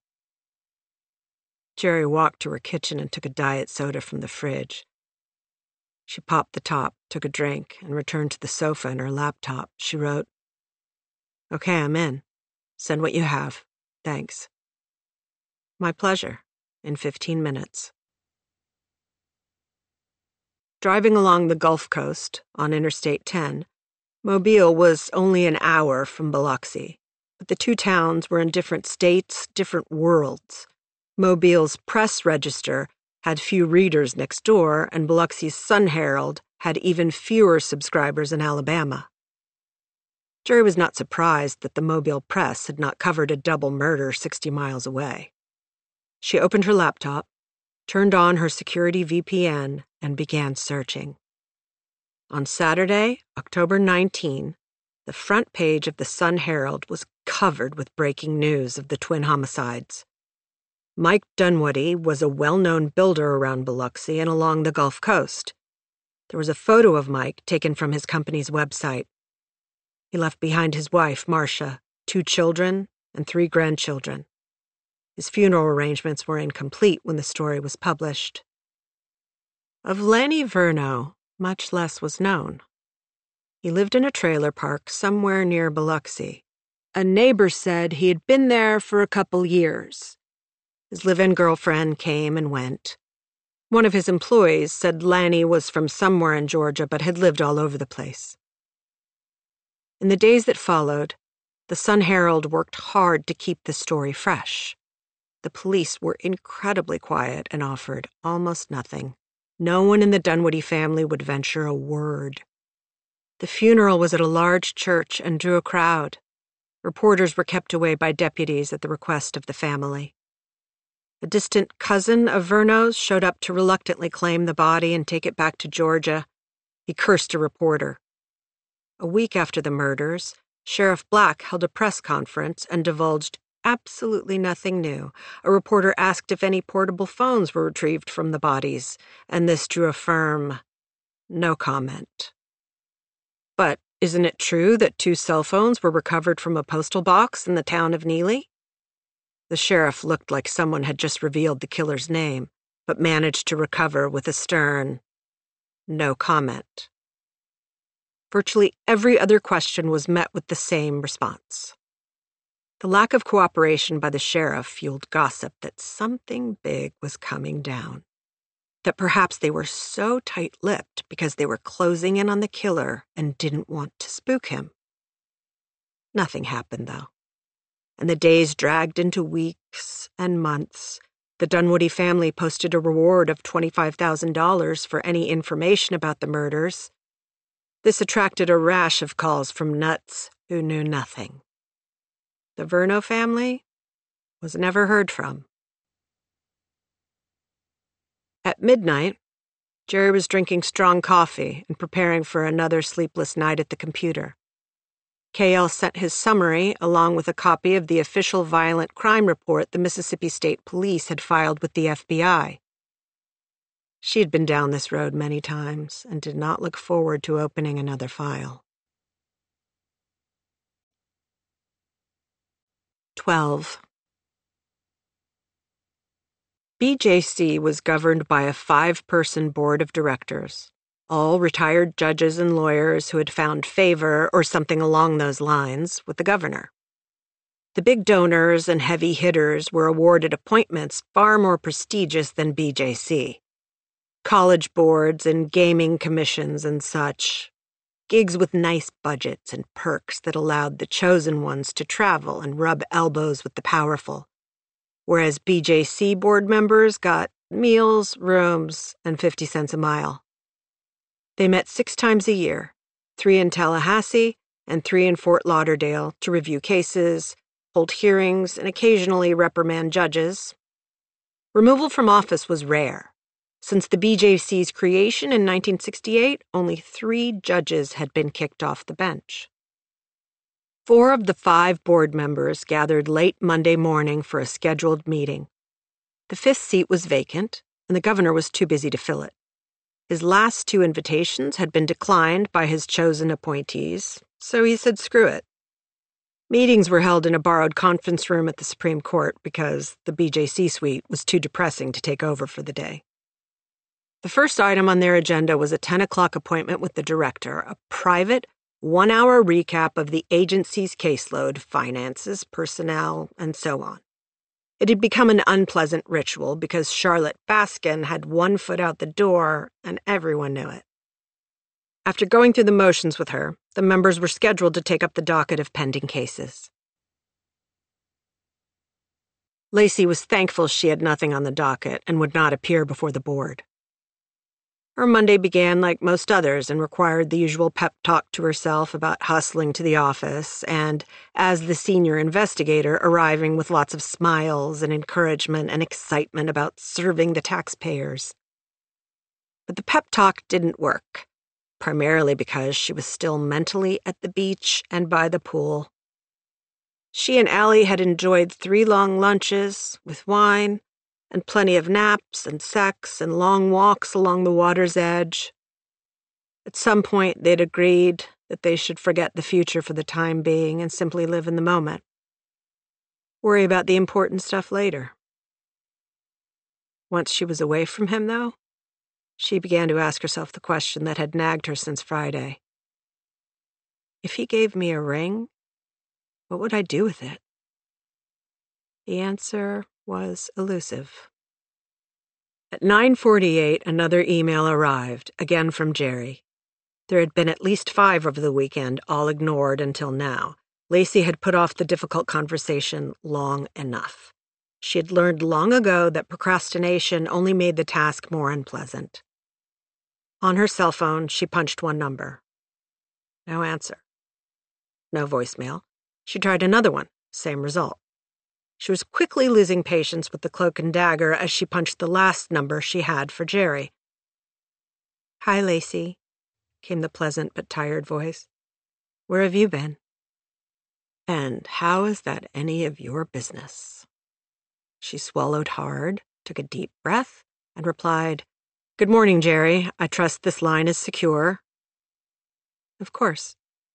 Jerry walked to her kitchen and took a diet soda from the fridge. She popped the top, took a drink, and returned to the sofa and her laptop. She wrote, "Okay, I'm in. Send what you have. Thanks." "My pleasure. In 15 minutes. Driving along the Gulf Coast, on Interstate 10, Mobile was only an hour from Biloxi, but the two towns were in different states, different worlds. Mobile's press register had few readers next door, and Biloxi's Sun-Herald had even fewer subscribers in Alabama. Jerry was not surprised that the Mobile press had not covered a double murder 60 miles away. She opened her laptop, turned on her security VPN, and began searching. On Saturday, October 19, the front page of the Sun-Herald was covered with breaking news of the twin homicides. Mike Dunwoody was a well-known builder around Biloxi and along the Gulf Coast. There was a photo of Mike taken from his company's website. He left behind his wife, Marcia, 2 children, and 3 grandchildren. His funeral arrangements were incomplete when the story was published. Of Lanny Verno, much less was known. He lived in a trailer park somewhere near Biloxi. A neighbor said he had been there for a couple years. His live-in girlfriend came and went. One of his employees said Lanny was from somewhere in Georgia but had lived all over the place. In the days that followed, the Sun-Herald worked hard to keep the story fresh. The police were incredibly quiet and offered almost nothing. No one in the Dunwoody family would venture a word. The funeral was at a large church and drew a crowd. Reporters were kept away by deputies at the request of the family. A distant cousin of Verno's showed up to reluctantly claim the body and take it back to Georgia. He cursed a reporter. A week after the murders, Sheriff Black held a press conference and divulged absolutely nothing new. A reporter asked if any portable phones were retrieved from the bodies, and this drew a firm no comment. But Isn't it true that 2 cell phones were recovered from a postal box in the town of Neely? The sheriff looked like someone had just revealed the killer's name, but managed to recover with a stern, no comment. Virtually every other question was met with the same response. The lack of cooperation by the sheriff fueled gossip that something big was coming down. That perhaps they were so tight-lipped because they were closing in on the killer and didn't want to spook him. Nothing happened, though, and the days dragged into weeks and months. The Dunwoody family posted a reward of $25,000 for any information about the murders. This attracted a rash of calls from nuts who knew nothing. The Verno family was never heard from. At midnight, Jerry was drinking strong coffee and preparing for another sleepless night at the computer. KL sent his summary along with a copy of the official violent crime report the Mississippi State Police had filed with the FBI. She had been down this road many times and did not look forward to opening another file. 12. BJC was governed by a 5-person board of directors, all retired judges and lawyers who had found favor or something along those lines with the governor. The big donors and heavy hitters were awarded appointments far more prestigious than BJC. College boards and gaming commissions and such. Gigs with nice budgets and perks that allowed the chosen ones to travel and rub elbows with the powerful, whereas BJC board members got meals, rooms, and 50 cents a mile. They met 6 times a year, 3 in Tallahassee and 3 in Fort Lauderdale, to review cases, hold hearings, and occasionally reprimand judges. Removal from office was rare. Since the BJC's creation in 1968, only 3 judges had been kicked off the bench. 4 of the 5 board members gathered late Monday morning for a scheduled meeting. The 5th seat was vacant, and the governor was too busy to fill it. His last 2 invitations had been declined by his chosen appointees, so he said screw it. Meetings were held in a borrowed conference room at the Supreme Court because the BJC suite was too depressing to take over for the day. The first item on their agenda was a 10 o'clock appointment with the director, a private, 1-hour recap of the agency's caseload, finances, personnel, and so on. It had become an unpleasant ritual because Charlotte Baskin had 1 foot out the door, and everyone knew it. After going through the motions with her, the members were scheduled to take up the docket of pending cases. Lacey was thankful she had nothing on the docket and would not appear before the board. Her Monday began like most others and required the usual pep talk to herself about hustling to the office and, as the senior investigator, arriving with lots of smiles and encouragement and excitement about serving the taxpayers. But the pep talk didn't work, primarily because she was still mentally at the beach and by the pool. She and Allie had enjoyed 3 long lunches with wine, and plenty of naps and sex and long walks along the water's edge. At some point, they'd agreed that they should forget the future for the time being and simply live in the moment. Worry about the important stuff later. Once she was away from him, though, she began to ask herself the question that had nagged her since Friday. If he gave me a ring, what would I do with it? The answer was elusive. At 9:48, another email arrived, again from Jerry. There had been at least 5 over the weekend, all ignored until now. Lacey had put off the difficult conversation long enough. She had learned long ago that procrastination only made the task more unpleasant. On her cell phone, she punched 1 number. No answer. No voicemail. She tried another one, same result. She was quickly losing patience with the cloak and dagger as she punched the last number she had for Jerry. "Hi, Lacey," came the pleasant but tired voice. "Where have you been?" "And how is that any of your business?" She swallowed hard, took a deep breath, and replied, "Good morning, Jerry. I trust this line is secure." "Of course.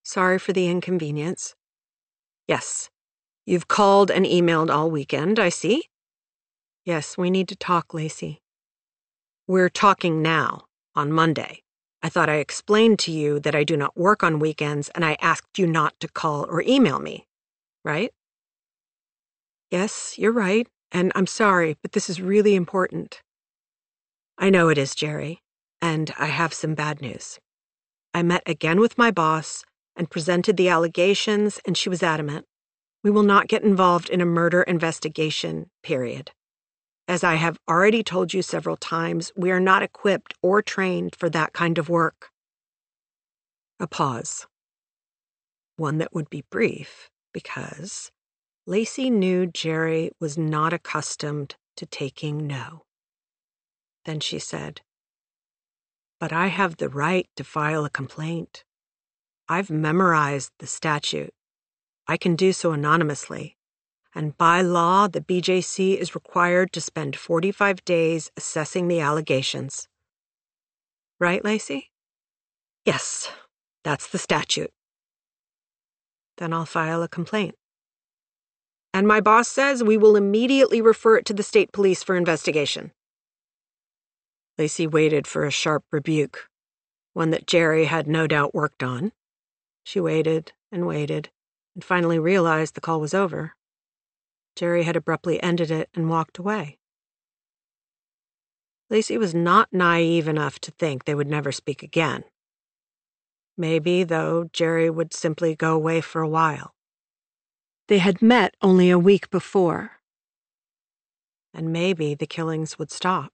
Sorry for the inconvenience. Yes. You've called and emailed all weekend, I see. Yes, we need to talk, Lacey. We're talking now, on Monday. I thought I explained to you that I do not work on weekends, and I asked you not to call or email me, right? Yes, you're right, and I'm sorry, but this is really important. I know it is, Jerry, and I have some bad news. I met again with my boss and presented the allegations, and she was adamant. We will not get involved in a murder investigation, period. As I have already told you several times, we are not equipped or trained for that kind of work. A pause. One that would be brief, because Lacey knew Jerry was not accustomed to taking no. Then she said, "But I have the right to file a complaint. I've memorized the statute. I can do so anonymously. And by law, the BJC is required to spend 45 days assessing the allegations." Right, Lacey? Yes, that's the statute. Then I'll file a complaint. And my boss says we will immediately refer it to the state police for investigation. Lacey waited for a sharp rebuke, one that Jerry had no doubt worked on. She waited, and finally realized the call was over. Jerry had abruptly ended it and walked away. Lacey was not naive enough to think they would never speak again. Maybe, though, Jerry would simply go away for a while. They had met only a week before. And maybe the killings would stop.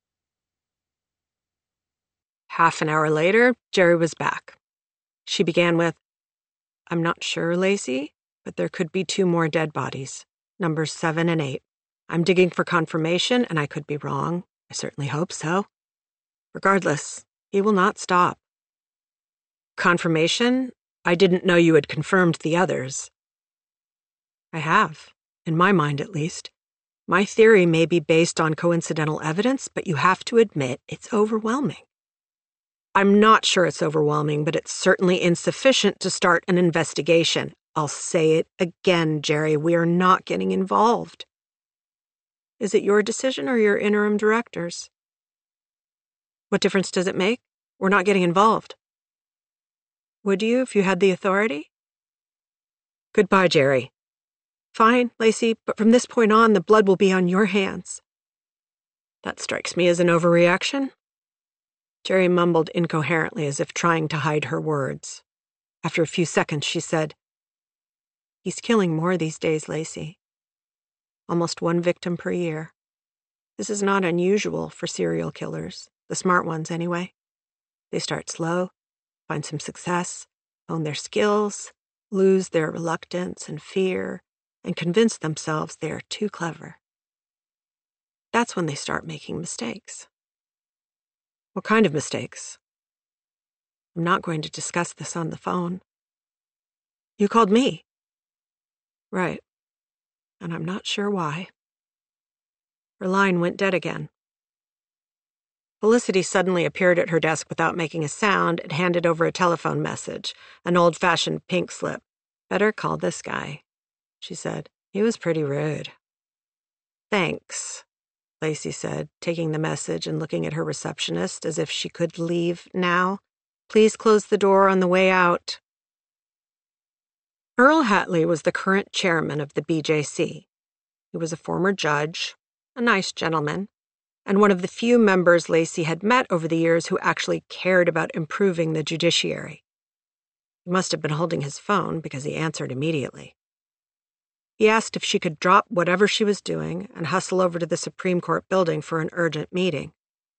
Half an hour later, Jerry was back. She began with, "I'm not sure, Lacey, but there could be 2 more dead bodies, numbers 7 and 8. I'm digging for confirmation, and I could be wrong. I certainly hope so. Regardless, he will not stop." "Confirmation? I didn't know you had confirmed the others." "I have, in my mind at least. My theory may be based on coincidental evidence, but you have to admit it's overwhelming." "I'm not sure it's overwhelming, but it's certainly insufficient to start an investigation. I'll say it again, Jerry, we are not getting involved." "Is it your decision or your interim director's?" "What difference does it make? We're not getting involved." "Would you if you had the authority?" "Goodbye, Jerry." "Fine, Lacey, but from this point on, the blood will be on your hands." "That strikes me as an overreaction." Jerry mumbled incoherently as if trying to hide her words. After a few seconds, she said, "He's killing more these days, Lacey. Almost 1 victim per year. This is not unusual for serial killers, the smart ones anyway. They start slow, find some success, hone their skills, lose their reluctance and fear, and convince themselves they are too clever. That's when they start making mistakes." "What kind of mistakes?" "I'm not going to discuss this on the phone." "You called me." "Right. And I'm not sure why." Her line went dead again. Felicity suddenly appeared at her desk without making a sound and handed over a telephone message, an old-fashioned pink slip. "Better call this guy," she said. "He was pretty rude." "Thanks," Lacey said, taking the message and looking at her receptionist as if she could leave now. "Please close the door on the way out." Earl Hatley was the current chairman of the BJC. He was a former judge, a nice gentleman, and one of the few members Lacey had met over the years who actually cared about improving the judiciary. He must have been holding his phone because he answered immediately. He asked if she could drop whatever she was doing and hustle over to the Supreme Court building for an urgent meeting.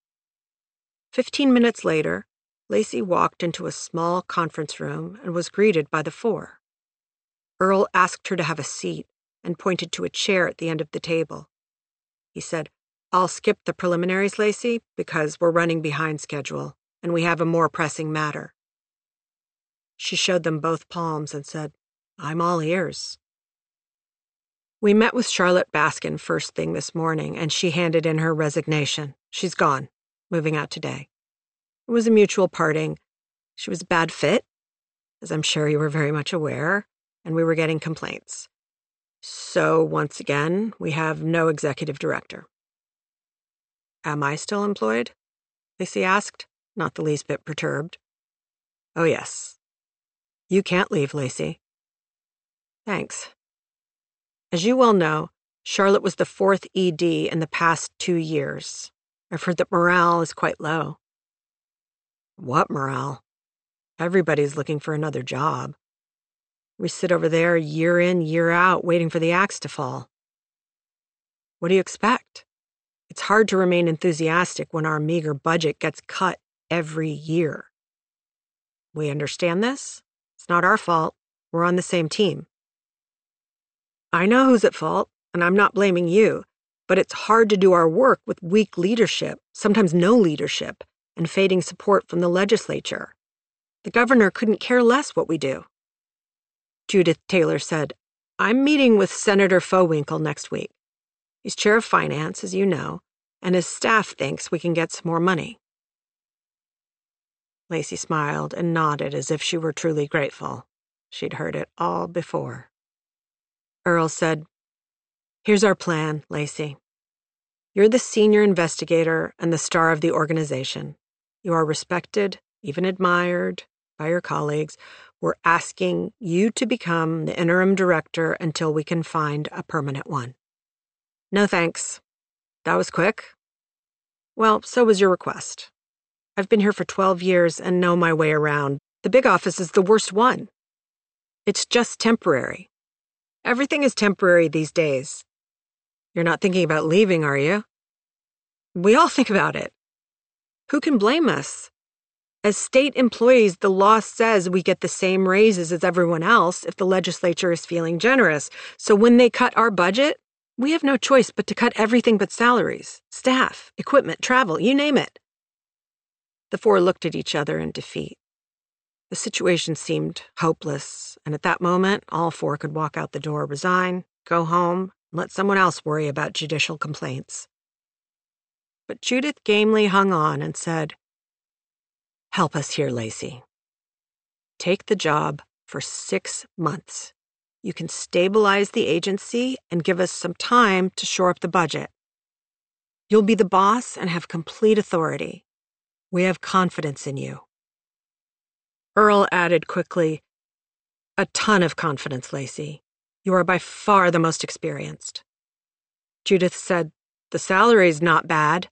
15 minutes later, Lacey walked into a small conference room and was greeted by the 4. Earl asked her to have a seat and pointed to a chair at the end of the table. He said, "I'll skip the preliminaries, Lacey, because we're running behind schedule, and we have a more pressing matter." She showed them both palms and said, "I'm all ears." "We met with Charlotte Baskin first thing this morning, and she handed in her resignation. She's gone, moving out today. It was a mutual parting. She was a bad fit. as I'm sure you were very much aware, and we were getting complaints. So, once again, we have no executive director. Am I still employed? Lacey asked, not the least bit perturbed. Oh, yes. You can't leave, Lacey. Thanks. As you well know, Charlotte was the 4th ED in the past 2 years. I've heard that morale is quite low. What morale? Everybody's looking for another job. We sit over there year in, year out, waiting for the axe to fall. What do you expect? It's hard to remain enthusiastic when our meager budget gets cut every year. We understand this. It's not our fault. We're on the same team. I know who's at fault, and I'm not blaming you, but it's hard to do our work with weak leadership, sometimes no leadership, and fading support from the legislature. The governor couldn't care less what we do. Judith Taylor said, I'm meeting with Senator Fowwinkle next week. He's chair of finance, as you know, and his staff thinks we can get some more money. Lacey smiled and nodded as if she were truly grateful. She'd heard it all before. Earl said, Here's our plan, Lacey. You're the senior investigator and the star of the organization. You are respected, even admired, by your colleagues. We're asking you to become the interim director until we can find a permanent one. No thanks. That was quick. Well, so was your request. I've been here for 12 years and know my way around. The big office is the worst one. It's just temporary. Everything is temporary these days. You're not thinking about leaving, are you? We all think about it. Who can blame us? As state employees, the law says we get the same raises as everyone else if the legislature is feeling generous. So when they cut our budget, we have no choice but to cut everything but salaries, staff, equipment, travel, you name it. The four looked at each other in defeat. The situation seemed hopeless, and at that moment, all four could walk out the door, resign, go home, and let someone else worry about judicial complaints. But Judith gamely hung on and said, Help us here, Lacey. Take the job for 6 months. You can stabilize the agency and give us some time to shore up the budget. You'll be the boss and have complete authority. We have confidence in you. Earl added quickly, A ton of confidence, Lacey. You are by far the most experienced. Judith said, The salary's not bad.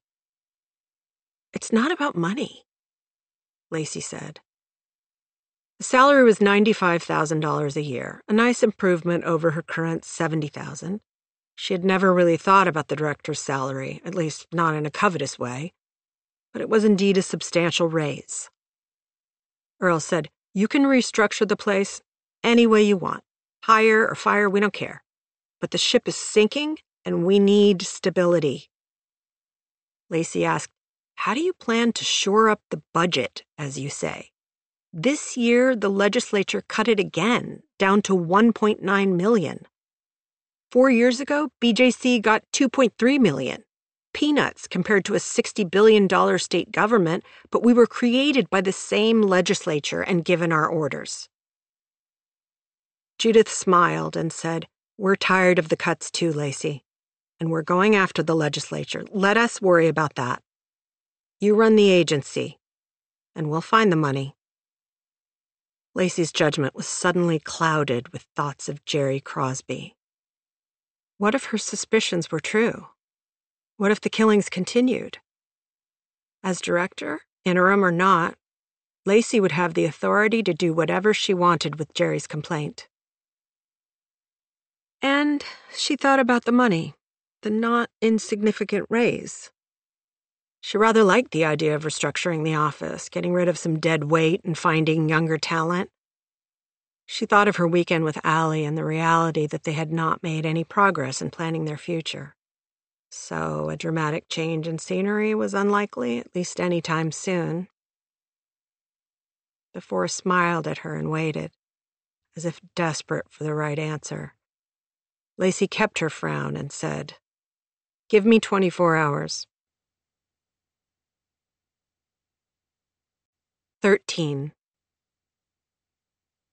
It's not about money, Lacey said. The salary was $95,000 a year, a nice improvement over her current $70,000. She had never really thought about the director's salary, at least not in a covetous way, but it was indeed a substantial raise. Earl said, You can restructure the place any way you want. Hire or fire, we don't care. But the ship is sinking, and we need stability. Lacey asked, How do you plan to shore up the budget, as you say? This year, the legislature cut it again, down to $1.9 million. 4 years ago, BJC got $2.3 million. Peanuts compared to a $60 billion state government, but we were created by the same legislature and given our orders. Judith smiled and said, We're tired of the cuts too, Lacey, and we're going after the legislature. Let us worry about that. You run the agency, and we'll find the money. Lacey's judgment was suddenly clouded with thoughts of Jerry Crosby. What if her suspicions were true? What if the killings continued? As director, interim or not, Lacey would have the authority to do whatever she wanted with Jerry's complaint. And she thought about the money, the not insignificant raise. She rather liked the idea of restructuring the office, getting rid of some dead weight and finding younger talent. She thought of her weekend with Allie and the reality that they had not made any progress in planning their future. So a dramatic change in scenery was unlikely, at least any time soon. The four smiled at her and waited, as if desperate for the right answer. Lacey kept her frown and said, Give me 24 hours. 13.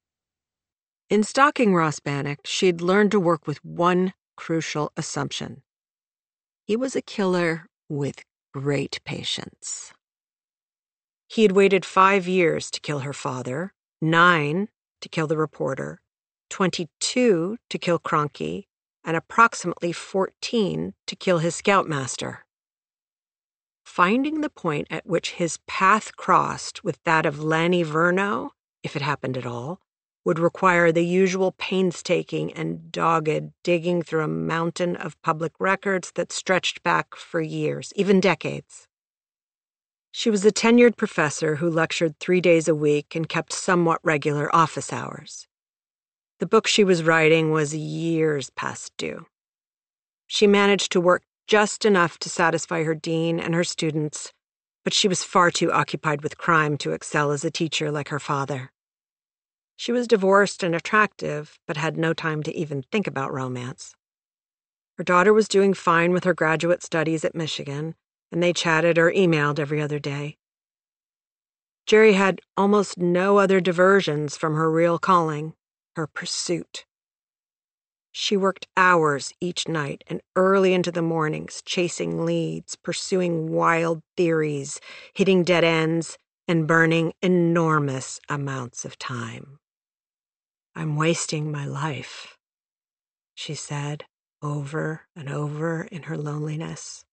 In stalking Ross Bannock, she'd learned to work with one crucial assumption. He was a killer with great patience. He had waited 5 years to kill her father, 9 to kill the reporter, 22 to kill Kroenke, and approximately 14 to kill his scoutmaster. Finding the point at which his path crossed with that of Lanny Verno, if it happened at all, would require the usual painstaking and dogged digging through a mountain of public records that stretched back for years, even decades. She was a tenured professor who lectured 3 days a week and kept somewhat regular office hours. The book she was writing was years past due. She managed to work just enough to satisfy her dean and her students, but she was far too occupied with crime to excel as a teacher like her father. She was divorced and attractive, but had no time to even think about romance. Her daughter was doing fine with her graduate studies at Michigan, and they chatted or emailed every other day. Jerry had almost no other diversions from her real calling, her pursuit. She worked hours each night and early into the mornings, chasing leads, pursuing wild theories, hitting dead ends, and burning enormous amounts of time. "I'm wasting my life," she said over and over in her loneliness.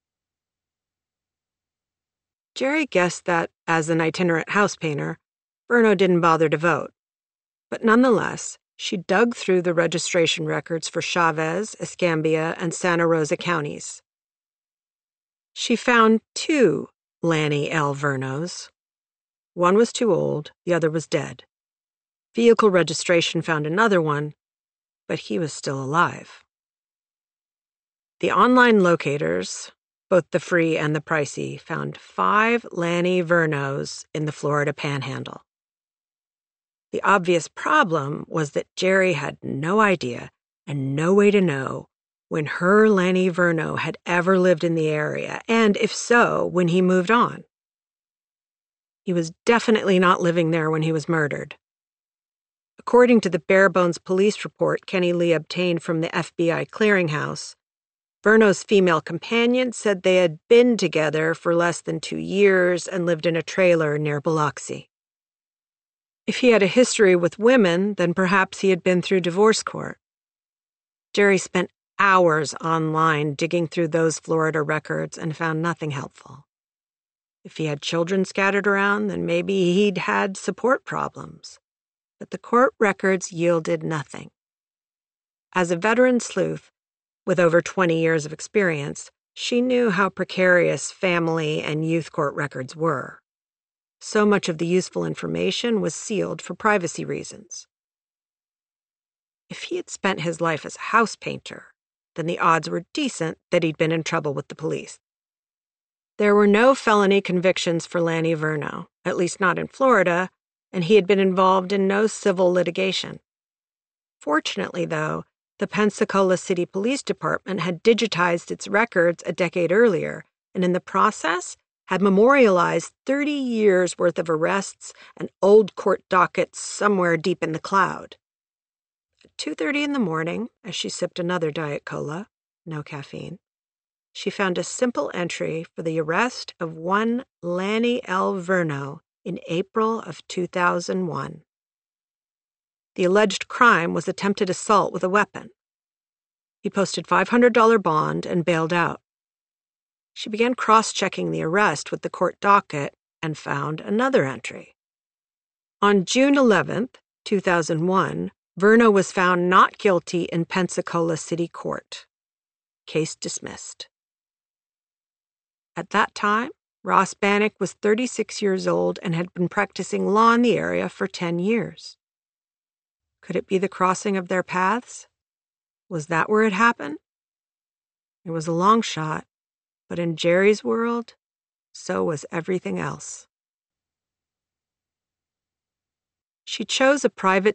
Jerry guessed that, as an itinerant house painter, Verno didn't bother to vote. But nonetheless, she dug through the registration records for Chavez, Escambia, and Santa Rosa counties. She found 2 Lanny L. Vernos. One was too old, the other was dead. Vehicle registration found another one, but he was still alive. The online locators, both the free and the pricey, found 5 Lanny Vernos in the Florida Panhandle. The obvious problem was that Jerry had no idea and no way to know when her Lanny Verno had ever lived in the area, and if so, when he moved on. He was definitely not living there when he was murdered. According to the bare-bones police report Kenny Lee obtained from the FBI clearinghouse, Verno's female companion said they had been together for less than 2 years and lived in a trailer near Biloxi. If he had a history with women, then perhaps he had been through divorce court. Jerry spent hours online digging through those Florida records and found nothing helpful. If he had children scattered around, then maybe he'd had support problems. But the court records yielded nothing. As a veteran sleuth, with over 20 years of experience, she knew how precarious family and youth court records were. So much of the useful information was sealed for privacy reasons. If he had spent his life as a house painter, then the odds were decent that he'd been in trouble with the police. There were no felony convictions for Lanny Verno, at least not in Florida, and he had been involved in no civil litigation. Fortunately, though, the Pensacola City Police Department had digitized its records a decade earlier, and in the process had memorialized 30 years' worth of arrests and old court dockets somewhere deep in the cloud. At 2:30 in the morning, as she sipped another Diet Cola, no caffeine, she found a simple entry for the arrest of one Lanny L. Verno in April of 2001. The alleged crime was attempted assault with a weapon. He posted $500 bond and bailed out. She began cross-checking the arrest with the court docket and found another entry. On June 11th, 2001, Verno was found not guilty in Pensacola City Court. Case dismissed. At that time, Ross Bannock was 36 years old and had been practicing law in the area for 10 years. Could it be the crossing of their paths? Was that where it happened? It was a long shot, but in Jerry's world, so was everything else. She chose a private